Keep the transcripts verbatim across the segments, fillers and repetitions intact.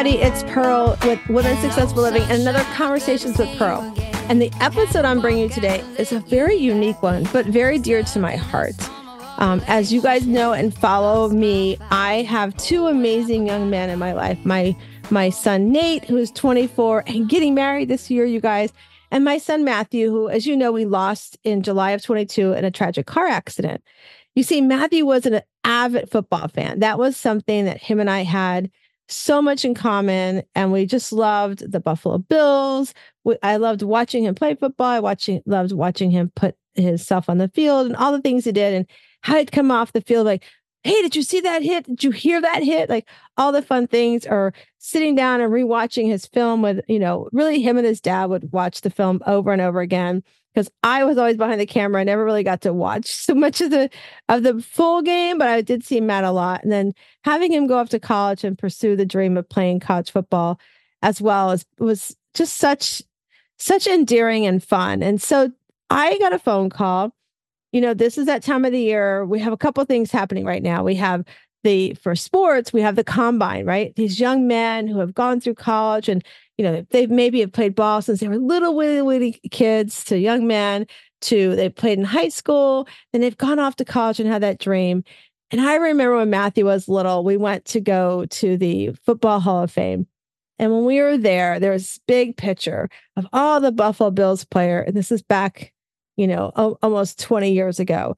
everybody. It's Pearl with Women Successful Living and another Conversations with Pearl. And the episode I'm bringing you today is a very unique one, but very dear to my heart. Um, as you guys know and follow me, I have two amazing young men in my life. My my son, Nate, who is twenty-four and getting married this year, you guys. And my son, Matthew, who, as you know, we lost in July of twenty-two in a tragic car accident. You see, Matthew was an avid football fan. That was something that him and I had so much in common, and we just loved the Buffalo Bills. We, I loved watching him play football. I watching loved watching him put himself on the field and all the things he did, and how he'd come off the field like, "Hey, did you see that hit? Did you hear that hit?" Like all the fun things, or sitting down and rewatching his film with, you know, really him and his dad would watch the film over and over again. Because I was always behind the camera. I never really got to watch so much of the of the full game, but I did see Matt a lot. And then having him go off to college and pursue the dream of playing college football as well as was just such such endearing and fun. And so I got a phone call. You know, this is that time of the year. We have a couple of things happening right now. We have the, for sports, we have the combine, right? These young men who have gone through college and, you know, they maybe have played ball since they were little witty, witty kids to young men to they played in high school, and they've gone off to college and had that dream. And I remember when Matthew was little, we went to go to the Football Hall of Fame. And when we were there, there was this big picture of all the Buffalo Bills player. And this is back, you know, o- almost twenty years ago.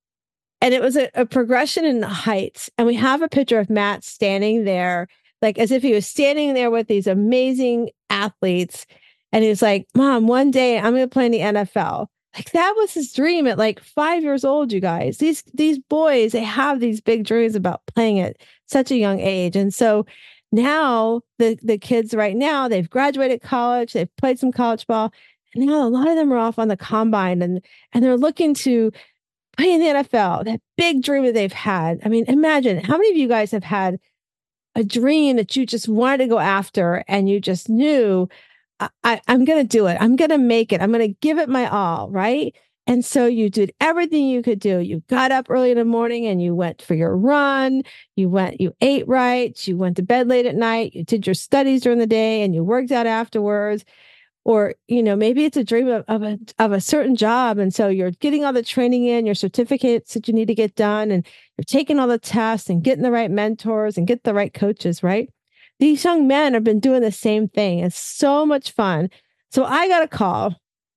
And it was a, a progression in the heights. And we have a picture of Matt standing there, like as if he was standing there with these amazing athletes. And he was like, "Mom, one day I'm going to play in the N F L." Like that was his dream at like five years old, you guys. These, these boys, they have these big dreams about playing at such a young age. And so now the, the kids right now, they've graduated college, they've played some college ball. And now a lot of them are off on the combine and, and they're looking to play in the N F L, that big dream that they've had. I mean, imagine how many of you guys have had a dream that you just wanted to go after and you just knew, I, I, I'm going to do it. I'm going to make it. I'm going to give it my all, right? And so you did everything you could do. You got up early in the morning and you went for your run. You went, you ate right. You went to bed late at night. You did your studies during the day and you worked out afterwards. Or, you know, maybe it's a dream of, of, a, of a certain job. And so you're getting all the training in, your certificates that you need to get done, and you're taking all the tests and getting the right mentors and get the right coaches, right? These young men have been doing the same thing. It's so much fun. So I got a call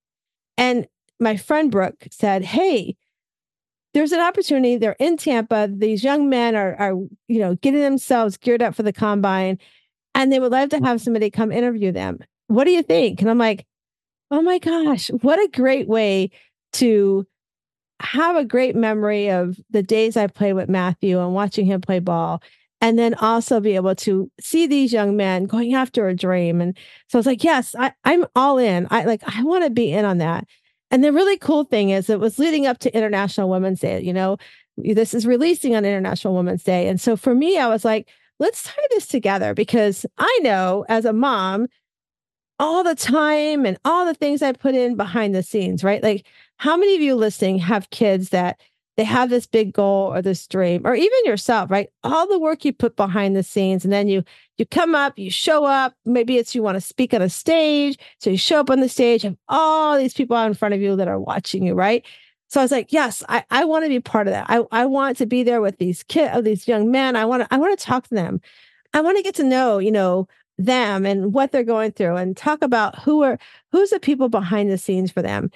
and my friend Brooke said, "Hey, there's an opportunity. They're in Tampa. These young men are, are, you know, getting themselves geared up for the combine, and they would love to have somebody come interview them. What do you think?" And I'm like, "Oh my gosh, what a great way to have a great memory of the days I played with Matthew and watching him play ball. And then also be able to see these young men going after a dream." And so I was like, yes, I, I'm all in. I like, I want to be in on that. And the really cool thing is it was leading up to International Women's Day. You know, this is releasing on International Women's Day. And so for me, I was like, let's tie this together, because I know as a mom, all the time and all the things I put in behind the scenes, right? Like how many of you listening have kids that they have this big goal or this dream, or even yourself, right? All the work you put behind the scenes, and then you you come up, you show up. Maybe it's you want to speak on a stage, so you show up on the stage, have all these people out in front of you that are watching you, right? So I was like, yes, I, I want to be part of that. I, I want to be there with these kids, these young men. I want to I want to talk to them. I want to get to know, you know, them and what they're going through, and talk about who are who's the people behind the scenes for them.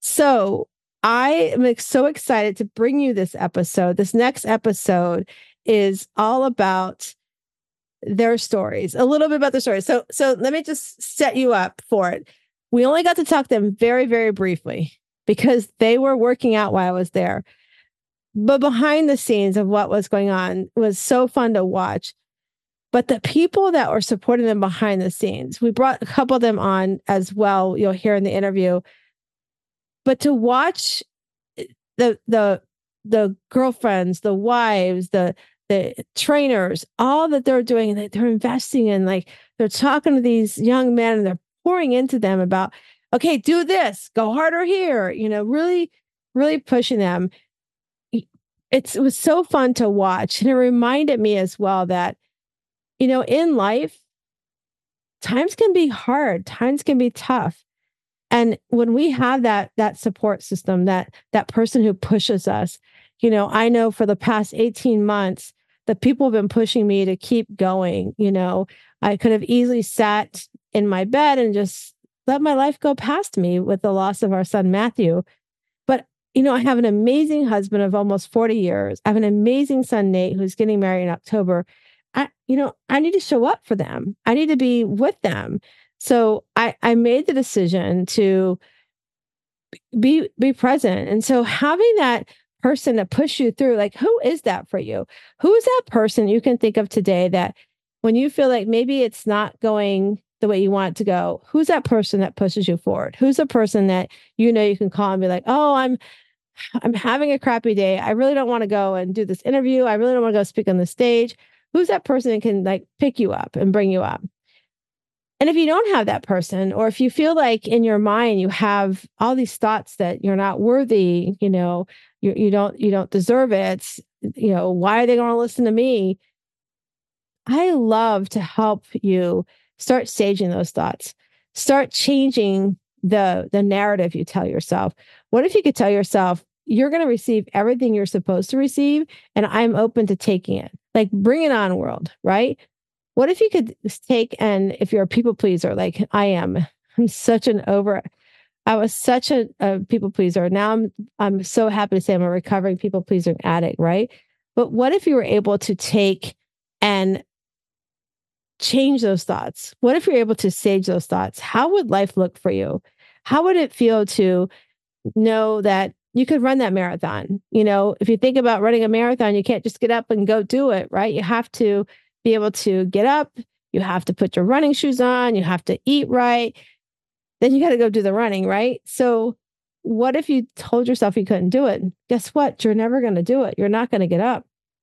So I am so excited to bring you this episode. This next episode is all about their stories, a little bit about their stories. So, so let me just set you up for it. We only got to talk to them very, very briefly because they were working out while I was there. But behind the scenes of what was going on was so fun to watch. But the people that were supporting them behind the scenes, we brought a couple of them on as well. You'll hear in the interview. But to watch the the the girlfriends, the wives, the the trainers, all that they're doing, that they're investing in, like they're talking to these young men and they're pouring into them about, okay, do this, go harder here, you know, really, really pushing them. It's, it was so fun to watch. And it reminded me as well that, you know, in life, times can be hard, times can be tough. And when we have that that support system, that that person who pushes us, you know, I know for the past eighteen months, the people have been pushing me to keep going. You know, I could have easily sat in my bed and just let my life go past me with the loss of our son Matthew. But you know, I have an amazing husband of almost forty years. I have an amazing son, Nate, who's getting married in October. I, you know, I need to show up for them. I need to be with them. So I, I made the decision to be be present. And so having that person to push you through, like, who is that for you? Who is that person you can think of today that when you feel like maybe it's not going the way you want it to go, who's that person that pushes you forward? Who's the person that you know you can call and be like, oh, I'm I'm having a crappy day. I really don't want to go and do this interview. I really don't want to go speak on the stage. Who's that person that can like pick you up and bring you up? And if you don't have that person, or if you feel like in your mind you have all these thoughts that you're not worthy, you know, you you don't you don't deserve it, you know, why are they going to listen to me? I love to help you start staging those thoughts. Start changing the the narrative you tell yourself. What if you could tell yourself, you're going to receive everything you're supposed to receive, and I'm open to taking it. Like, bring it on, world, right? What if you could take, and if you're a people pleaser, like I am, I'm such an over, I was such a, a people pleaser. Now I'm, I'm so happy to say I'm a recovering people pleaser addict, right? But what if you were able to take and change those thoughts? What if you're able to sage those thoughts? How would life look for you? How would it feel to know that you could run that marathon? You know, if you think about running a marathon, you can't just get up and go do it, right? You have to be able to get up. You have to put your running shoes on. You have to eat right. Then you got to go do the running, right? So what if you told yourself you couldn't do it? Guess what? You're never going to do it. You're not going to get up.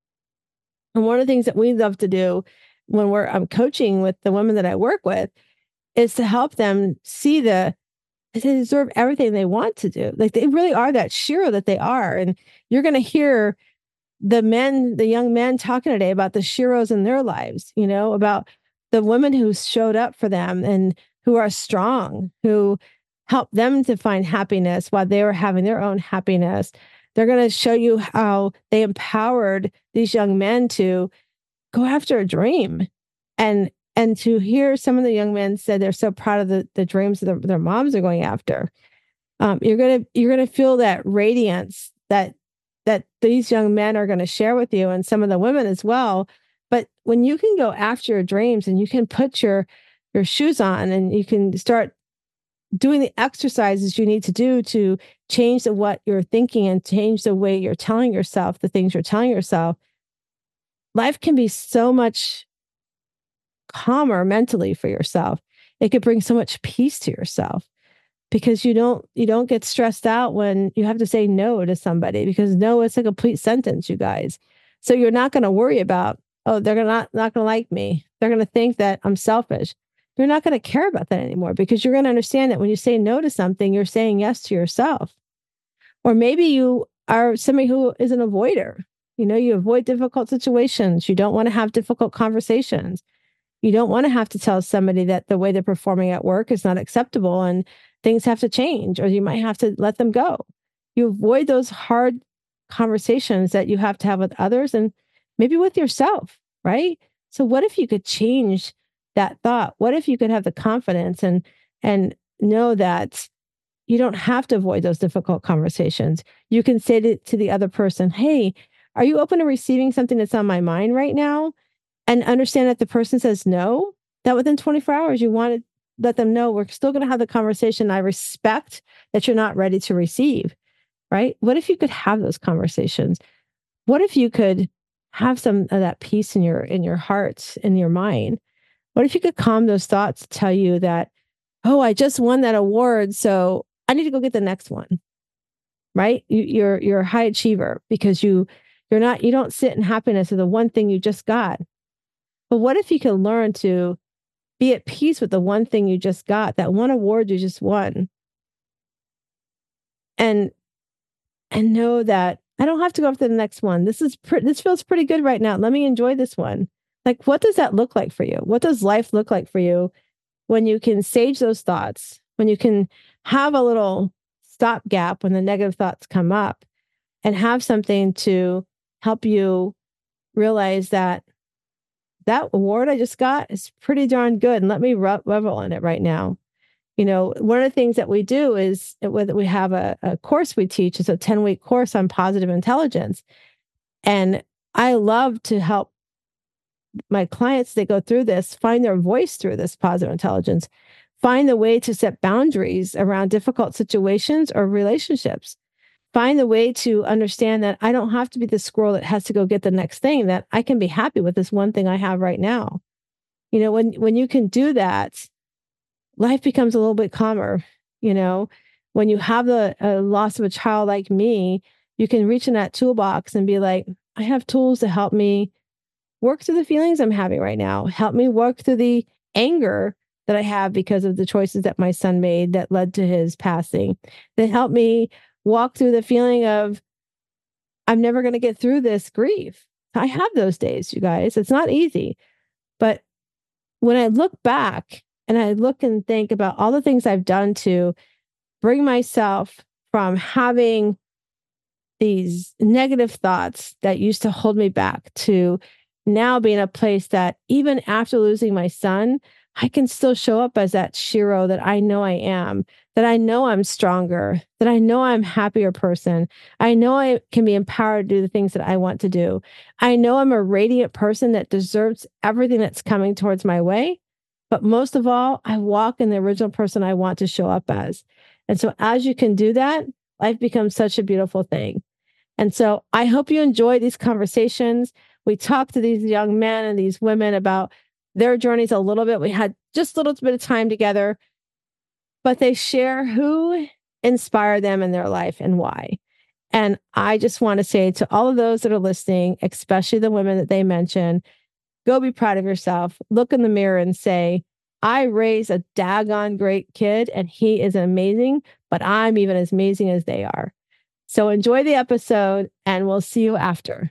And one of the things that we love to do when we're I'm coaching with the women that I work with is to help them see the they deserve everything they want to do. Like, they really are that shero that they are. And you're going to hear the men, the young men talking today about the sheroes in their lives, you know, about the women who showed up for them and who are strong, who helped them to find happiness while they were having their own happiness. They're going to show you how they empowered these young men to go after a dream. And and to hear some of the young men say they're so proud of the, the dreams that their, their moms are going after. Um, you're gonna you're gonna feel that radiance that that these young men are going to share with you, and some of the women as well. But when you can go after your dreams and you can put your your shoes on and you can start doing the exercises you need to do to change the what you're thinking and change the way you're telling yourself the things you're telling yourself, life can be so much calmer mentally for yourself. It could bring so much peace to yourself because you don't you don't get stressed out when you have to say no to somebody, because no is a complete sentence, you guys. So you're not going to worry about, oh, they're gonna not, not going to like me. They're going to think that I'm selfish. You're not going to care about that anymore because you're going to understand that when you say no to something, you're saying yes to yourself. Or maybe you are somebody who is an avoider. You know, you avoid difficult situations. You don't want to have difficult conversations. You don't want to have to tell somebody that the way they're performing at work is not acceptable and things have to change, or you might have to let them go. You avoid those hard conversations that you have to have with others and maybe with yourself, right? So what if you could change that thought? What if you could have the confidence and and know that you don't have to avoid those difficult conversations? You can say to, to the other person, hey, are you open to receiving something that's on my mind right now? And understand that the person says no, that within twenty-four hours, you want to let them know we're still going to have the conversation. I respect that you're not ready to receive, right? What if you could have those conversations? What if you could have some of that peace in your in your heart, in your mind? What if you could calm those thoughts, tell you that, oh, I just won that award, so I need to go get the next one, right? You, you're you're a high achiever because you you're not you don't sit in happiness of the one thing you just got. But what if you could learn to be at peace with the one thing you just got, that one award you just won, and and know that I don't have to go after the next one. This is pre- this feels pretty good right now. Let me enjoy this one. Like, what does that look like for you? What does life look like for you when you can sage those thoughts, when you can have a little stopgap when the negative thoughts come up and have something to help you realize that that award I just got is pretty darn good. And let me re- revel in it right now. You know, one of the things that we do is whether we have a, a course we teach, it's a ten week course on positive intelligence. And I love to help my clients that go through this find their voice through this positive intelligence, find the way to set boundaries around difficult situations or relationships, find the way to understand that I don't have to be the squirrel that has to go get the next thing, that I can be happy with this one thing I have right now. You know, when, when you can do that, life becomes a little bit calmer. You know, when you have the uh, loss of a child like me, you can reach in that toolbox and be like, I have tools to help me work through the feelings I'm having right now. Help me work through the anger that I have because of the choices that my son made that led to his passing. That help me walk through the feeling of, I'm never going to get through this grief. I have those days, you guys. It's not easy. But when I look back and I look and think about all the things I've done to bring myself from having these negative thoughts that used to hold me back to now be in a place that even after losing my son, I can still show up as that Shiro that I know I am, that I know I'm stronger, that I know I'm a happier person. I know I can be empowered to do the things that I want to do. I know I'm a radiant person that deserves everything that's coming towards my way. But most of all, I walk in the original person I want to show up as. And so as you can do that, life becomes such a beautiful thing. And so I hope you enjoy these conversations. We talk to these young men and these women about their journeys a little bit. We had just a little bit of time together, but they share who inspired them in their life and why. And I just want to say to all of those that are listening, especially the women that they mentioned, go be proud of yourself. Look in the mirror and say, I raised a daggone great kid and he is amazing, but I'm even as amazing as they are. So enjoy the episode and we'll see you after.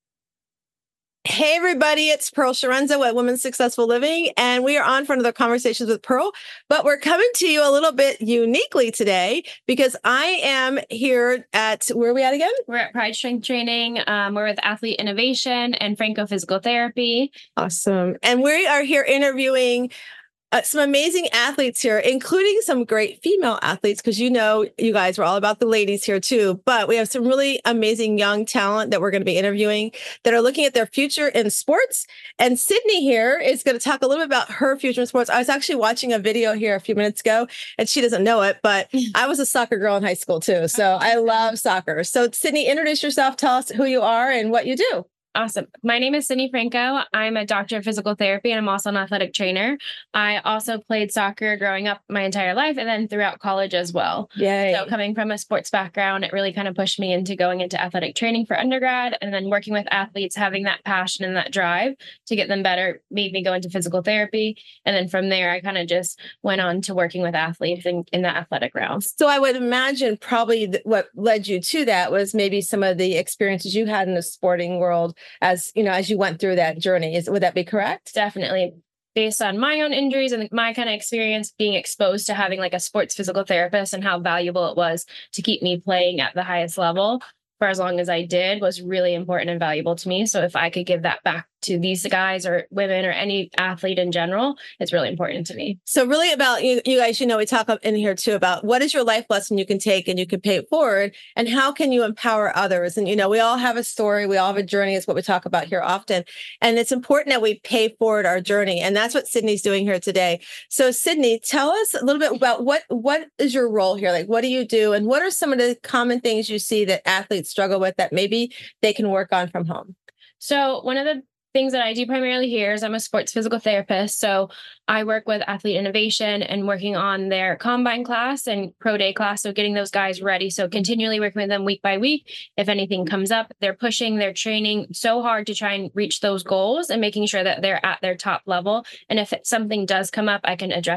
Hey, everybody, it's Pearl Sciarenza at Women's Successful Living, and we are on for another Conversations with Pearl, but we're coming to you a little bit uniquely today because I am here at, where are we at again? We're at Pride Strength Training. Um, we're with Athlete Innovation and Franco Physical Therapy. Awesome. And we are here interviewing Uh, some amazing athletes here, including some great female athletes, because you know, you guys are all about the ladies here too. But we have some really amazing young talent that we're going to be interviewing that are looking at their future in sports. And Sydney here is going to talk a little bit about her future in sports. I was actually watching a video here a few minutes ago, and she doesn't know it, but I was a soccer girl in high school too. So I love soccer. So Sydney, introduce yourself. Tell us who you are and what you do. Awesome. My name is Sydney Franco. I'm a doctor of physical therapy, and I'm also an athletic trainer. I also played soccer growing up my entire life and then throughout college as well. Yay. So coming from a sports background, it really kind of pushed me into going into athletic training for undergrad, and then working with athletes, having that passion and that drive to get them better, made me go into physical therapy. And then from there, I kind of just went on to working with athletes in, in the athletic realm. So I would imagine probably th- what led you to that was maybe some of the experiences you had in the sporting world as, you know, as you went through that journey. Is, would that be correct? Definitely. Based on my own injuries and my kind of experience being exposed to having like a sports physical therapist and how valuable it was to keep me playing at the highest level for as long as I did was really important and valuable to me. So if I could give that back to these guys or women or any athlete in general, it's really important to me. So really about you, you guys, you know, we talk in here too about what is your life lesson you can take and you can pay it forward, and how can you empower others? And, you know, we all have a story, we all have a journey is what we talk about here often. And it's important that we pay forward our journey. And that's what Sydney's doing here today. So Sydney, tell us a little bit about what, what is your role here? Like, what do you do? And what are some of the common things you see that athletes struggle with that maybe they can work on from home? So one of the things that I do primarily here is I'm a sports physical therapist. So I work with Athlete Innovation and working on their combine class and pro day class. So getting those guys ready. So continually working with them week by week. If anything comes up, they're pushing, they're training so hard to try and reach those goals and making sure that they're at their top level. And if it, something does come up, I can address it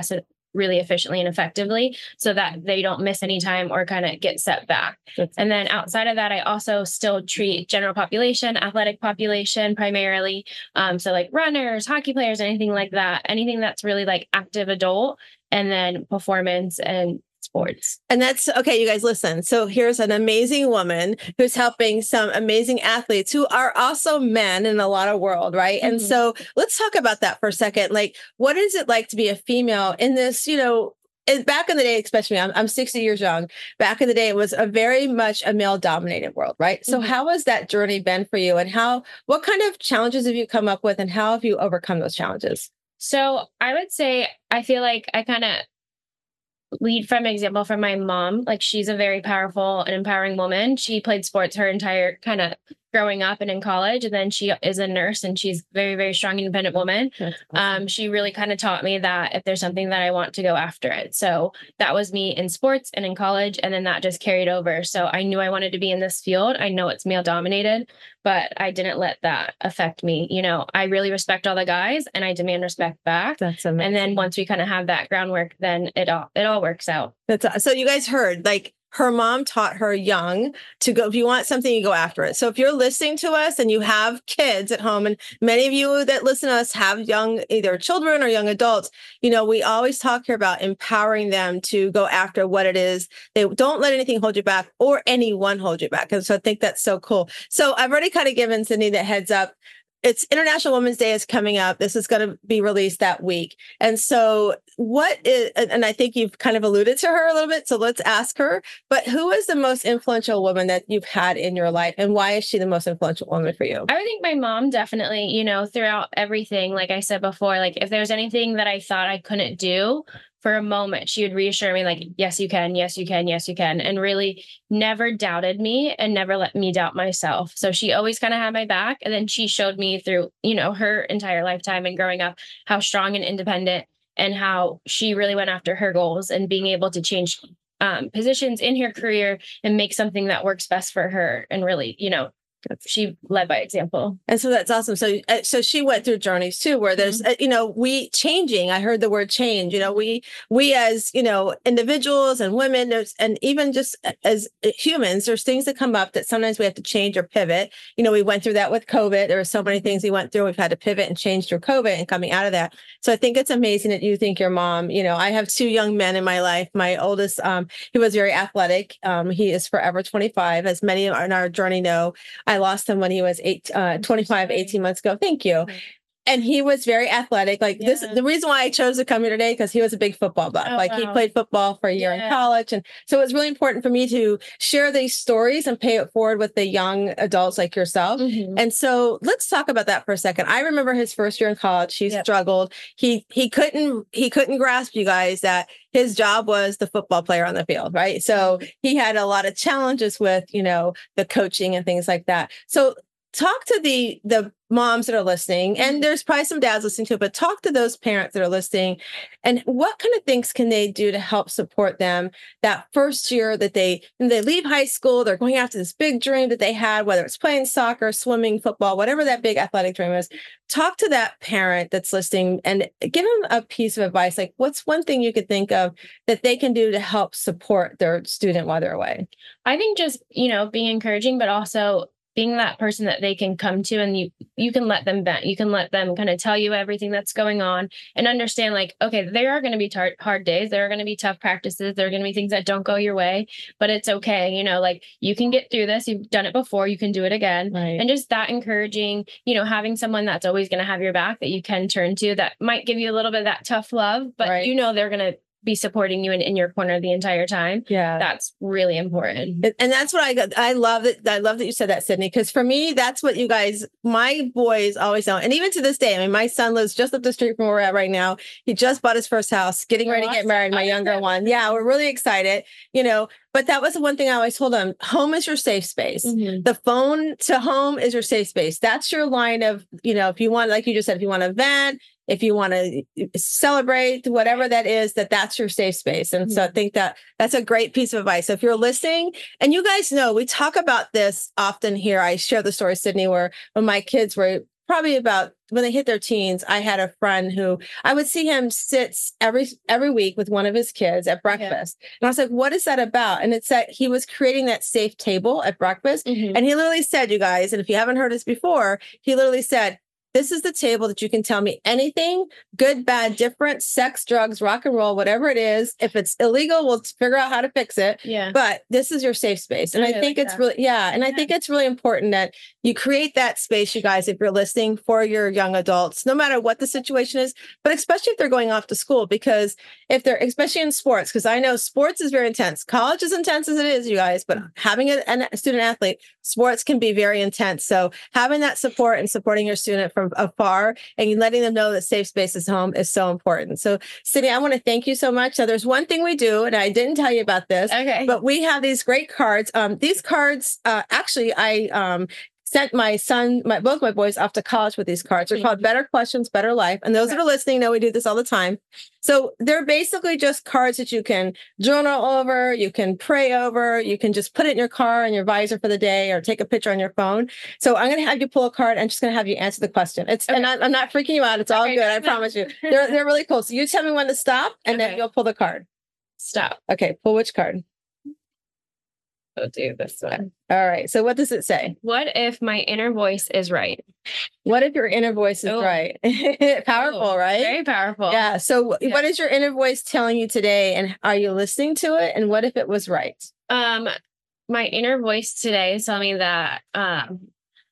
really efficiently and effectively so that they don't miss any time or kind of get set back. That's and then outside of that, I also still treat general population, athletic population primarily. Um, so like runners, hockey players, anything like that, anything that's really like active adult, and then performance and sports. And that's okay, you guys, listen. So here's an amazing woman who's helping some amazing athletes who are also men in a lot of world, right? Mm-hmm. And so let's talk about that for a second. Like, what is it like to be a female in this, you know, back in the day, especially, I'm, I'm sixty years young. Back in the day, it was a very much a male dominated world, right? So mm-hmm. how has that journey been for you, and how, what kind of challenges have you come up with, and how have you overcome those challenges? So I would say, I feel like I kind of lead from example from my mom. Like, she's a very powerful and empowering woman. She played sports her entire kind of growing up and in college. And then she is a nurse, and she's very, very strong, independent woman. Awesome. Um, she really kind of taught me that if there's something that I want to go after it. So that was me in sports and in college. And then that just carried over. So I knew I wanted to be in this field. I know it's male dominated, but I didn't let that affect me. You know, I really respect all the guys, and I demand respect back. That's amazing. And then once we kind of have that groundwork, then it all, it all works out. That's so you guys heard, like, her mom taught her young to go, if you want something, you go after it. So if you're listening to us and you have kids at home, and many of you that listen to us have young, either children or young adults, you know, we always talk here about empowering them to go after what it is. They don't let anything hold you back, or anyone hold you back. And so I think that's so cool. So I've already kind of given Sydney the heads up. It's International Women's Day is coming up. This is going to be released that week. And so what is, and I think you've kind of alluded to her a little bit, so let's ask her, but who is the most influential woman that you've had in your life, and why is she the most influential woman for you? I would think my mom, definitely, you know, throughout everything, like I said before, like if there's anything that I thought I couldn't do, for a moment, she would reassure me like, yes, you can, yes, you can, yes, you can, and really never doubted me and never let me doubt myself. So she always kind of had my back. And then she showed me through, you know, her entire lifetime and growing up, how strong and independent, and how she really went after her goals and being able to change um, positions in her career and make something that works best for her. And really, you know, she led by example. And so that's awesome. So, uh, so she went through journeys too, where there's, mm-hmm. uh, you know, we changing, I heard the word change, you know, we, we as, you know, individuals and women, there's, and even just as humans, there's things that come up that sometimes we have to change or pivot. You know, we went through that with COVID. There were so many things we went through. We've had to pivot and change through COVID and coming out of that. So I think it's amazing that you think your mom, you know, I have two young men in my life. My oldest, um, he was very athletic. Um, he is forever twenty-five, as many in our journey know. I lost him when he was eight, uh, twenty-five, eighteen months ago. Thank you. And he was very athletic. Like yeah. this, the reason why I chose to come here today, because he was a big football buff. Oh, like wow. He played football for a year yeah. in college. And so it was really important for me to share these stories and pay it forward with the young adults like yourself. Mm-hmm. And so let's talk about that for a second. I remember his first year in college. He yep. struggled. He, he couldn't, he couldn't grasp, you guys, that his job was the football player on the field, right? So he had a lot of challenges with, you know, the coaching and things like that. So talk to the the moms that are listening, and there's probably some dads listening too, but talk to those parents that are listening, and what kind of things can they do to help support them that first year that they, when they leave high school, they're going after this big dream that they had, whether it's playing soccer, swimming, football, whatever that big athletic dream is. Talk to that parent that's listening and give them a piece of advice. Like, what's one thing you could think of that they can do to help support their student while they're away? I think just, you know, being encouraging, but also being that person that they can come to, and you you can let them vent. You can let them kind of tell you everything that's going on and understand, like, okay, there are going to be tar- hard days. There are going to be tough practices. There are going to be things that don't go your way, but it's okay. You know, like, you can get through this. You've done it before. You can do it again. Right. And just that encouraging, you know, having someone that's always going to have your back that you can turn to, that might give you a little bit of that tough love, but right. you know, they're going to be supporting you in, in your corner the entire time. Yeah. That's really important. And that's what I got. I love that. I love that you said that, Sydney, because for me, that's what you guys, my boys always know. And even to this day, I mean, my son lives just up the street from where we're at right now. He just bought his first house, getting ready oh, to get married, my younger one. Yeah, we're really excited, you know, but that was the one thing I always told him. Home is your safe space. Mm-hmm. The phone to home is your safe space. That's your line of, you know, if you want, like you just said, if you want to vent, if you want to celebrate, whatever that is, that that's your safe space. And mm-hmm. so I think that that's a great piece of advice. So if you're listening, and you guys know, we talk about this often here. I share the story, Sydney, where when my kids were probably about when they hit their teens, I had a friend who I would see him sit every every week with one of his kids at breakfast. Yeah. And I was like, what is that about? And it's that he was creating that safe table at breakfast. Mm-hmm. And he literally said, you guys, and if you haven't heard this before, he literally said, this is the table that you can tell me anything, good, bad, different, sex, drugs, rock and roll, whatever it is. If it's illegal, we'll figure out how to fix it. Yeah. But this is your safe space. And I, I think like it's that. really, yeah. And yeah. I think it's really important that you create that space, you guys, if you're listening, for your young adults, no matter what the situation is, but especially if they're going off to school, because if they're, especially in sports, because I know sports is very intense. College is intense as it is, you guys, but having a, a student athlete, sports can be very intense. So having that support and supporting your student from afar and letting them know that safe space is home is so important. So Sydney, I want to thank you so much. So there's one thing we do, and I didn't tell you about this, okay, but we have these great cards. Um, these cards, uh, actually, I um, sent my son, my both my boys off to college with these cards. They're called Better Questions, Better Life. And those okay. that are listening know we do this all the time. So they're basically just cards that you can journal over, you can pray over, you can just put it in your car and your visor for the day, or take a picture on your phone. So I'm going to have you pull a card. I'm just going to have you answer the question. It's okay. And I, I'm not freaking you out. It's all okay. good. I promise you. They're they're really cool. So you tell me when to stop, and okay. then you'll pull the card. Stop. Okay. Pull which card? I'll do this one. All right. So what does it say? What if my inner voice is right? What if your inner voice is oh. right? Powerful, oh, right? Very powerful. Yeah. So yeah. what is your inner voice telling you today? And are you listening to it? And what if it was right? Um, my inner voice today is telling me that um,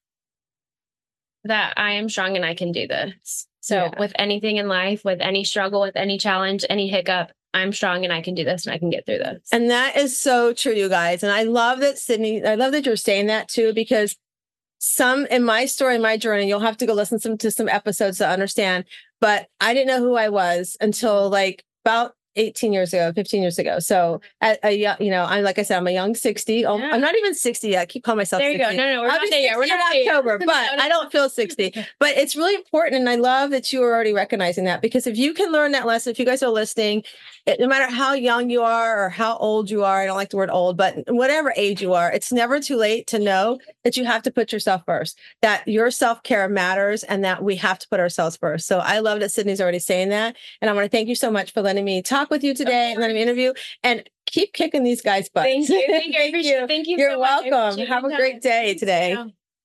that I am strong and I can do this. So yeah. with anything in life, with any struggle, with any challenge, any hiccup, I'm strong and I can do this and I can get through this. And that is so true, you guys. And I love that, Sydney, I love that you're saying that too, because some in my story, my journey, you'll have to go listen some, to some episodes to understand, but I didn't know who I was until like about eighteen years ago, fifteen years ago. So at a, you know, I'm, like I said, I'm a young sixty. Yeah. I'm not even sixty yet. I keep calling myself there you sixty. go. No, no, we're I'll not there yet. We're not in October, but no, no. I don't feel sixty. But it's really important. And I love that you are already recognizing that, because if you can learn that lesson, if you guys are listening, it, no matter how young you are or how old you are, I don't like the word old, but whatever age you are, it's never too late to know that you have to put yourself first, that your self-care matters, and that we have to put ourselves first. So I love that Sydney's already saying that. And I want to thank you so much for letting me talk with you today and letting me interview, and keep kicking these guys' butts. Thank you. Thank you. I appreciate it. Thank you. You're so welcome. Much. Have a great day today.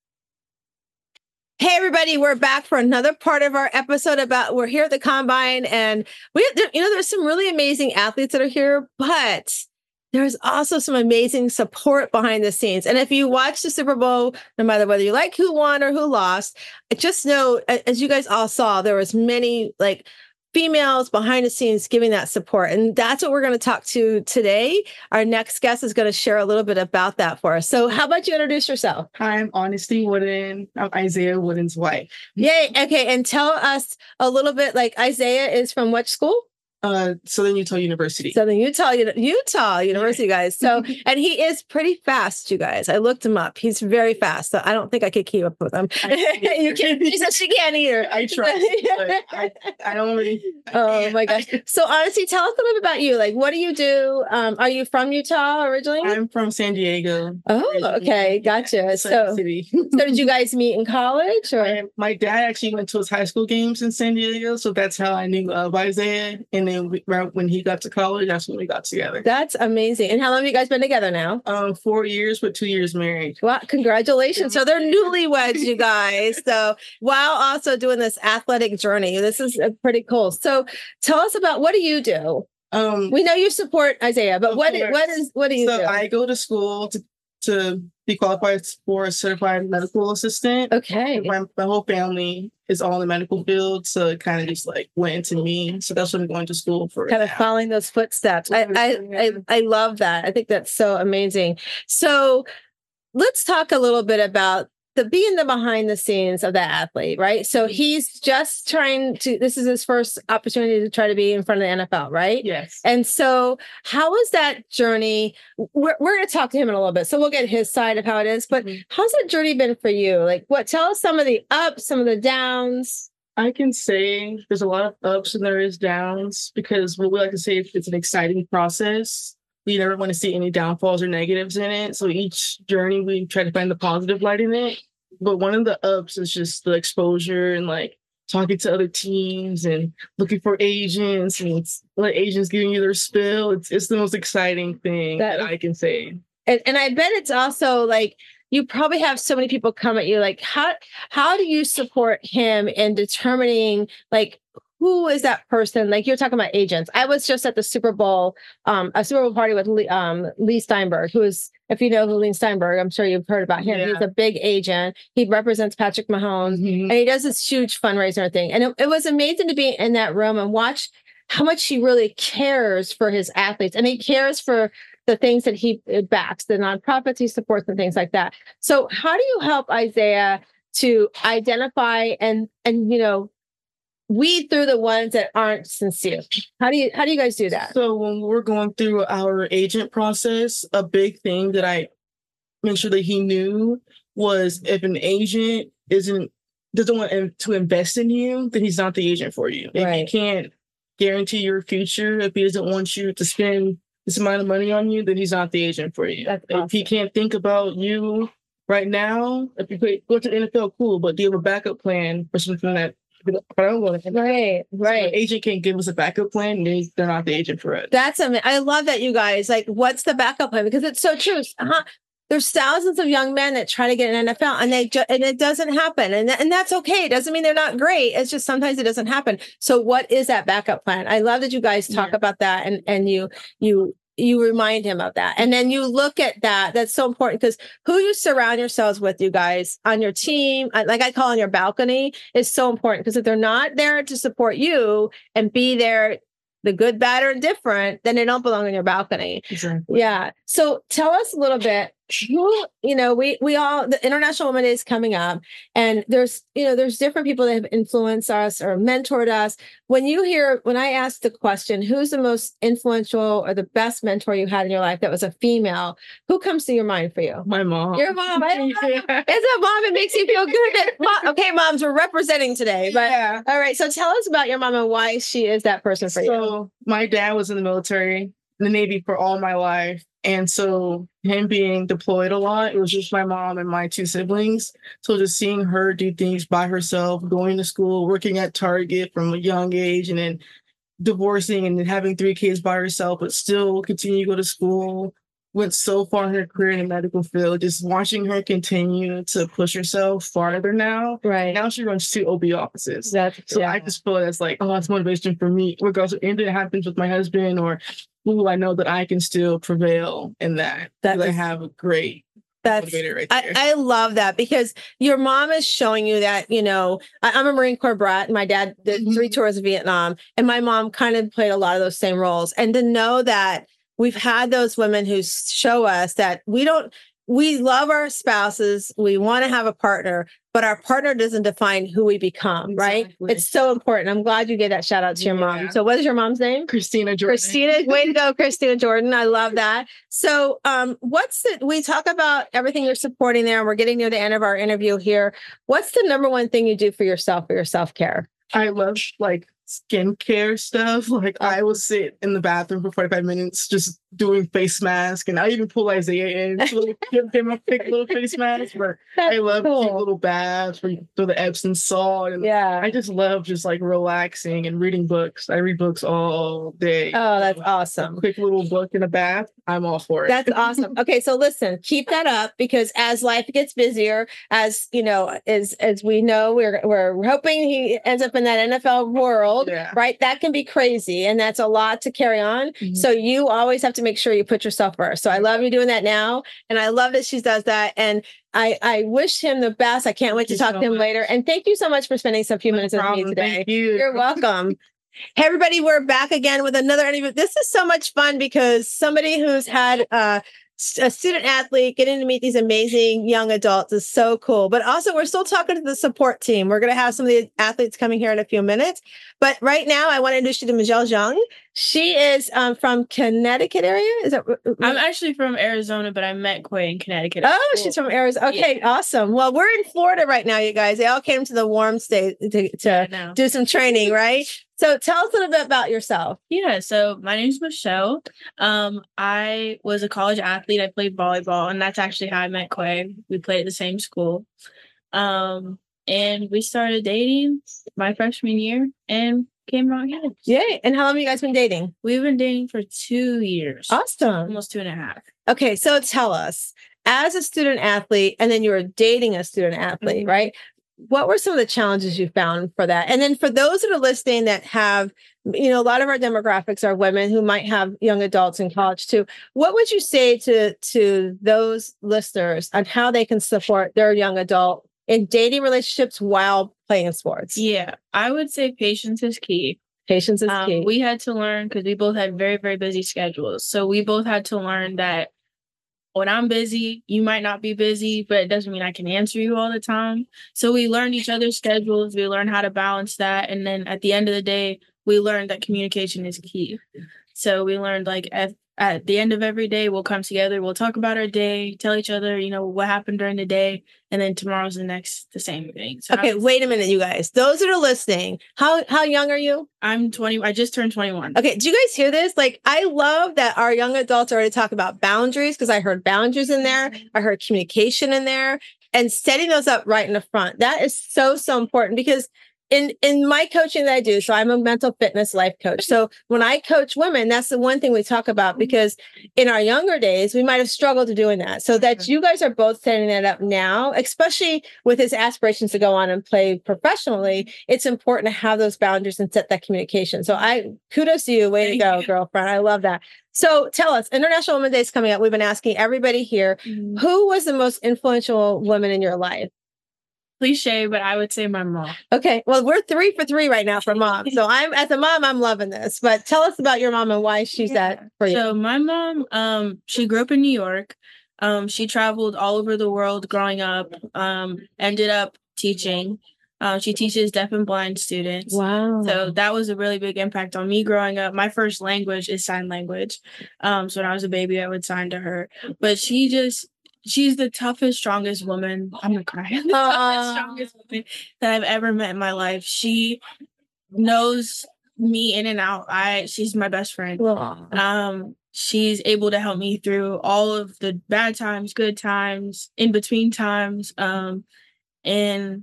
Hey, everybody, we're back for another part of our episode about, we're here at the Combine, and we, you know, there's some really amazing athletes that are here, but there's also some amazing support behind the scenes. And if you watch the Super Bowl, no matter whether you like who won or who lost, just know, as you guys all saw, there was many like females behind the scenes giving that support. And that's what we're going to talk to today. Our next guest is going to share a little bit about that for us. So how about you introduce yourself? Hi, I'm Honesty Wooden. I'm Isaiah Wooden's wife. Yay. Okay. And tell us a little bit, like, Isaiah is from which school? Uh, Southern Utah University. Southern Utah, Utah University, guys. So, and he is pretty fast, you guys. I looked him up. He's very fast. So I don't think I could keep up with him. You can't. She said she can't either. I try. But I, I don't really. I oh my gosh. So honestly, tell us a little bit about you. Like, what do you do? Um, are you from Utah originally? I'm from San Diego. Oh, originally. Okay, gotcha. So, City. So did you guys meet in college, or? My, my dad actually went to his high school games in San Diego, so that's how I knew of Isaiah. And then we, right when he got to college, that's when we got together. That's amazing. And how long have you guys been together now? Um, four years, but two years married. Well, congratulations. So they're newlyweds, you guys. So while also doing this athletic journey, this is pretty cool. So tell us about, what do you do? Um, we know you support Isaiah, but what course. what is what do you so do? I go to school to to be qualified for a certified medical assistant. Okay. My, my whole family is all in the medical field, so it kind of just like went into me. So that's what I'm going to school for. Kind of following those footsteps. I, I I I love that. I think that's so amazing. So let's talk a little bit about the being the behind the scenes of that athlete, right? So he's just trying to, this is his first opportunity to try to be in front of the N F L, right? Yes. And so how was that journey? We're, we're going to talk to him in a little bit, so we'll get his side of how it is, but mm-hmm. how's that journey been for you? Like, what, tell us some of the ups, some of the downs. I can say there's a lot of ups and there is downs, because what we like to say, it's an exciting process. We never want to see any downfalls or negatives in it. So each journey, we try to find the positive light in it. but one of the ups is just the exposure and like talking to other teams and looking for agents and let agents giving you their spill. It's it's the most exciting thing that, that I can say. And, and I bet it's also like, you probably have so many people come at you like, how how do you support him in determining like who is that person? Like you're talking about agents. I was just at the Super Bowl, um, a Super Bowl party with Lee, um, Lee Steinberg, who is, if you know who Lee Steinberg, I'm sure you've heard about him. Yeah. He's a big agent. He represents Patrick Mahomes, mm-hmm. and he does this huge fundraiser thing. And it, it was amazing to be in that room and watch how much he really cares for his athletes, and he cares for the things that he backs, the nonprofits he supports and things like that. So how do you help Isaiah to identify and, and, you know, weed through the ones that aren't sincere? How do you, how do you guys do that? So when we're going through our agent process, a big thing that I make sure that he knew was if an agent isn't, doesn't want to invest in you, then he's not the agent for you. If right. he can't guarantee your future, if he doesn't want you to spend this amount of money on you, then he's not the agent for you. That's if awesome. He can't think about you right now, if you play, go to the N F L, cool, but do you have a backup plan for something that right, right. So agent can't give us a backup plan, they, they're not the agent for it. That's amazing. I love that, you guys. Like, what's the backup plan? Because it's so true. Uh-huh. There's thousands of young men that try to get an N F L and they ju- and it doesn't happen. And, th- and that's okay. It doesn't mean they're not great. It's just sometimes it doesn't happen. So what is that backup plan? I love that you guys talk yeah. about that and, and you you you remind him of that. And then you look at that. That's so important because who you surround yourselves with, you guys, on your team, like I call on your balcony, is so important because if they're not there to support you and be there, the good, bad, or different, then they don't belong on your balcony. Exactly. Yeah. So tell us a little bit. Who, you know, we we all, the International Women's Day is coming up, and there's, you know, there's different people that have influenced us or mentored us. When you hear, when I ask the question, who's the most influential or the best mentor you had in your life that was a female, who comes to your mind for you? My mom. Your mom. I love it. It's a mom. It makes you feel good. That, mom, okay, moms, we're representing today. But yeah. All right. So tell us about your mom and why she is that person for so, you. So my dad was in the military, in the Navy for all my life. And so him being deployed a lot, it was just my mom and my two siblings. So just seeing her do things by herself, going to school, working at Target from a young age, and then divorcing and then having three kids by herself, but still continue to go to school, went so far in her career in the medical field, just watching her continue to push herself farther now. Right. Now she runs two O B offices. That's, so yeah. I just feel that's like, oh, that's motivation for me. Regardless of anything that happens with my husband or who, I know that I can still prevail in that. That I have a great That's motivator right I, there. I love that because your mom is showing you that, you know, I, I'm a Marine Corps brat. And my dad did mm-hmm. three tours of Vietnam, and my mom kind of played a lot of those same roles. And to know that we've had those women who show us that we don't, we love our spouses, we want to have a partner, but our partner doesn't define who we become, right? Exactly. It's so important. I'm glad you gave that shout out to your yeah. mom. So what is your mom's name? Christina Jordan. Christina, way to go, Christina Jordan. I love that. So um, what's the, we talk about everything you're supporting there, and we're getting near the end of our interview here. What's the number one thing you do for yourself, for your self-care? I love like skincare stuff. Like I will sit in the bathroom for forty-five minutes just doing face mask, and I even pull Isaiah in to give him a quick little face mask. But I love cool. cute little baths for the Epsom salt, and yeah, I just love just like relaxing and reading books. I read books all day. Oh, that's awesome! A quick little book in a bath, I'm all for it. That's awesome. Okay, so listen, keep that up because as life gets busier, as you know, as as we know, we're we're hoping he ends up in that N F L world. Yeah. Right? That can be crazy, and that's a lot to carry on. Mm-hmm. So you always have to make sure you put yourself first. So I love you doing that now, and I love that she does that. And I, I wish him the best. I can't wait to talk to him later. And thank you so much for spending some few minutes with me today. Thank you. You're welcome. Hey, everybody, we're back again with another interview. This is so much fun because somebody who's had uh, a student athlete getting to meet these amazing young adults is so cool. But also, we're still talking to the support team. We're going to have some of the athletes coming here in a few minutes. But right now, I want to introduce you to Michelle Zhang. She is um, from Connecticut area. Is that? I'm actually from Arizona, but I met Quay in Connecticut. Oh, she's from Arizona. Okay, yeah. Awesome. Well, we're in Florida right now, you guys. They all came to the warm state to, to yeah, do some training, right? So tell us a little bit about yourself. Yeah, so my name is Michelle. Um, I was a college athlete. I played volleyball, and that's actually how I met Quay. We played at the same school. Um, and we started dating my freshman year and came out here. Yay. And how long have you guys been dating? We've been dating for two years. Awesome. Almost two and a half. Okay, so tell us, as a student athlete, and then you were dating a student athlete, Mm-hmm. right? What were some of the challenges you found for that? And then for those that are listening that have, you know, a lot of our demographics are women who might have young adults in college too. What would you say to, to those listeners on how they can support their young adult in dating relationships while playing sports? Yeah, I would say patience is key. Patience is Um, key. we had to learn because we both had very, very busy schedules. So we both had to learn that when I'm busy, you might not be busy, but it doesn't mean I can answer you all the time. So we learned each other's schedules. We learned how to balance that. And then at the end of the day, we learned that communication is key. So we learned like at, at the end of every day, we'll come together, we'll talk about our day, tell each other, you know, what happened during the day. And then tomorrow's the next, the same thing. So Okay, I was- wait a minute, you guys. Those that are listening, how how young are you? I'm twenty. I just turned twenty-one. Okay, do you guys hear this? Like, I love that our young adults already talk about boundaries because I heard boundaries in there. I heard communication in there and setting those up right in the front. That is so, so important because in, in my coaching that I do, so I'm a mental fitness life coach. So when I coach women, that's the one thing we talk about because in our younger days, we might have struggled to doing that. So that you guys are both setting that up now, especially with his aspirations to go on and play professionally, it's important to have those boundaries and set that communication. So I kudos to you. Way to go, girlfriend. I love that. So tell us, International Women's Day is coming up. We've been asking everybody here, Mhm. who was the most influential woman in your life? Cliche, but I would say my mom. Okay. Well, we're three for three right now for mom. So I'm as a mom, I'm loving this. But tell us about your mom and why she's that for you. So my mom, um, she grew up in New York. Um, she traveled all over the world growing up. Um, ended up teaching. Uh, she teaches deaf and blind students. Wow. So that was a really big impact on me growing up. My first language is sign language. Um, so when I was a baby, I would sign to her. But she just, she's the toughest, strongest woman. I'm gonna cry. The Aw. toughest, strongest woman that I've ever met in my life. She knows me in and out. I, she's my best friend. Well, Um, she's able to help me through all of the bad times, good times, in between times. Um, and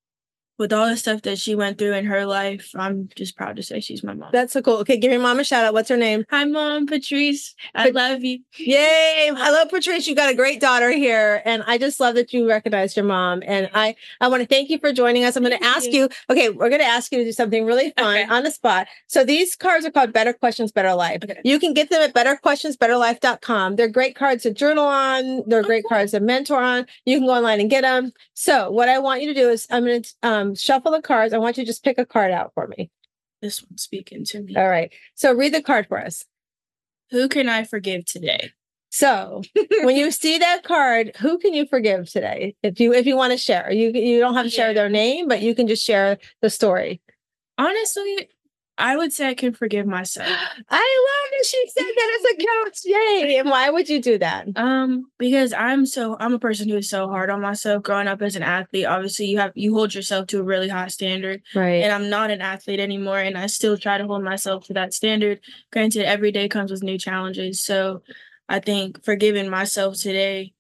with all the stuff that she went through in her life, I'm just proud to say she's my mom. that's so cool. Okay, give your mom a shout out. What's her name? Hi, Mom, Patrice. I Pat- love you. Yay. Hello, Patrice. You got a great daughter here. And I just love that you recognized your mom. And I, I want to thank you for joining us. I'm going to Thank ask you. you. Okay, we're going to ask you to do something really fun Okay. on the spot. So these cards are called Better Questions, Better Life. Okay. You can get them at better questions better life dot com. They're great cards to journal on. They're great Okay. cards to mentor on. You can go online and get them. So what I want you to do is I'm going to um, shuffle the cards. I want you to just pick a card out for me. This one's speaking to me. All right. So read the card for us. Who can I forgive today? So when you see that card, who can you forgive today? If you if you want to share, you you don't have to share Yeah. their name, but you can just share the story. Honestly, I would say I can forgive myself. I love that she said that as a coach. Yay! And why would you do that? Um, because I'm so I'm a person who is so hard on myself. Growing up as an athlete, obviously you have you hold yourself to a really high standard. Right. And I'm not an athlete anymore, and I still try to hold myself to that standard. Granted, every day comes with new challenges. So I think forgiving myself today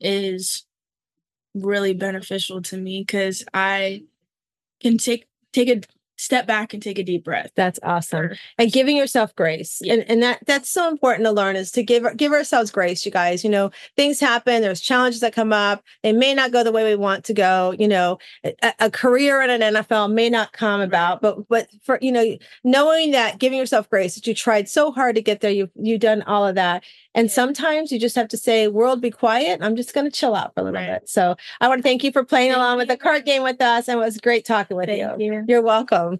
is really beneficial to me because I can take take a step back and take a deep breath. That's awesome. And giving yourself grace. Yeah. And and that that's so important to learn is to give give ourselves grace, you guys. You know, things happen, there's challenges that come up. They may not go the way we want to go. You know, a, a career in an N F L may not come about, but but for you know, knowing that giving yourself grace that you tried so hard to get there, you've you've done all of that. And Yeah. sometimes you just have to say, world, be quiet. I'm just gonna chill out for a little Right. bit. So I want to thank you for playing Thank along with the you. card game with us. And it was great talking with you. Thank you. You're welcome.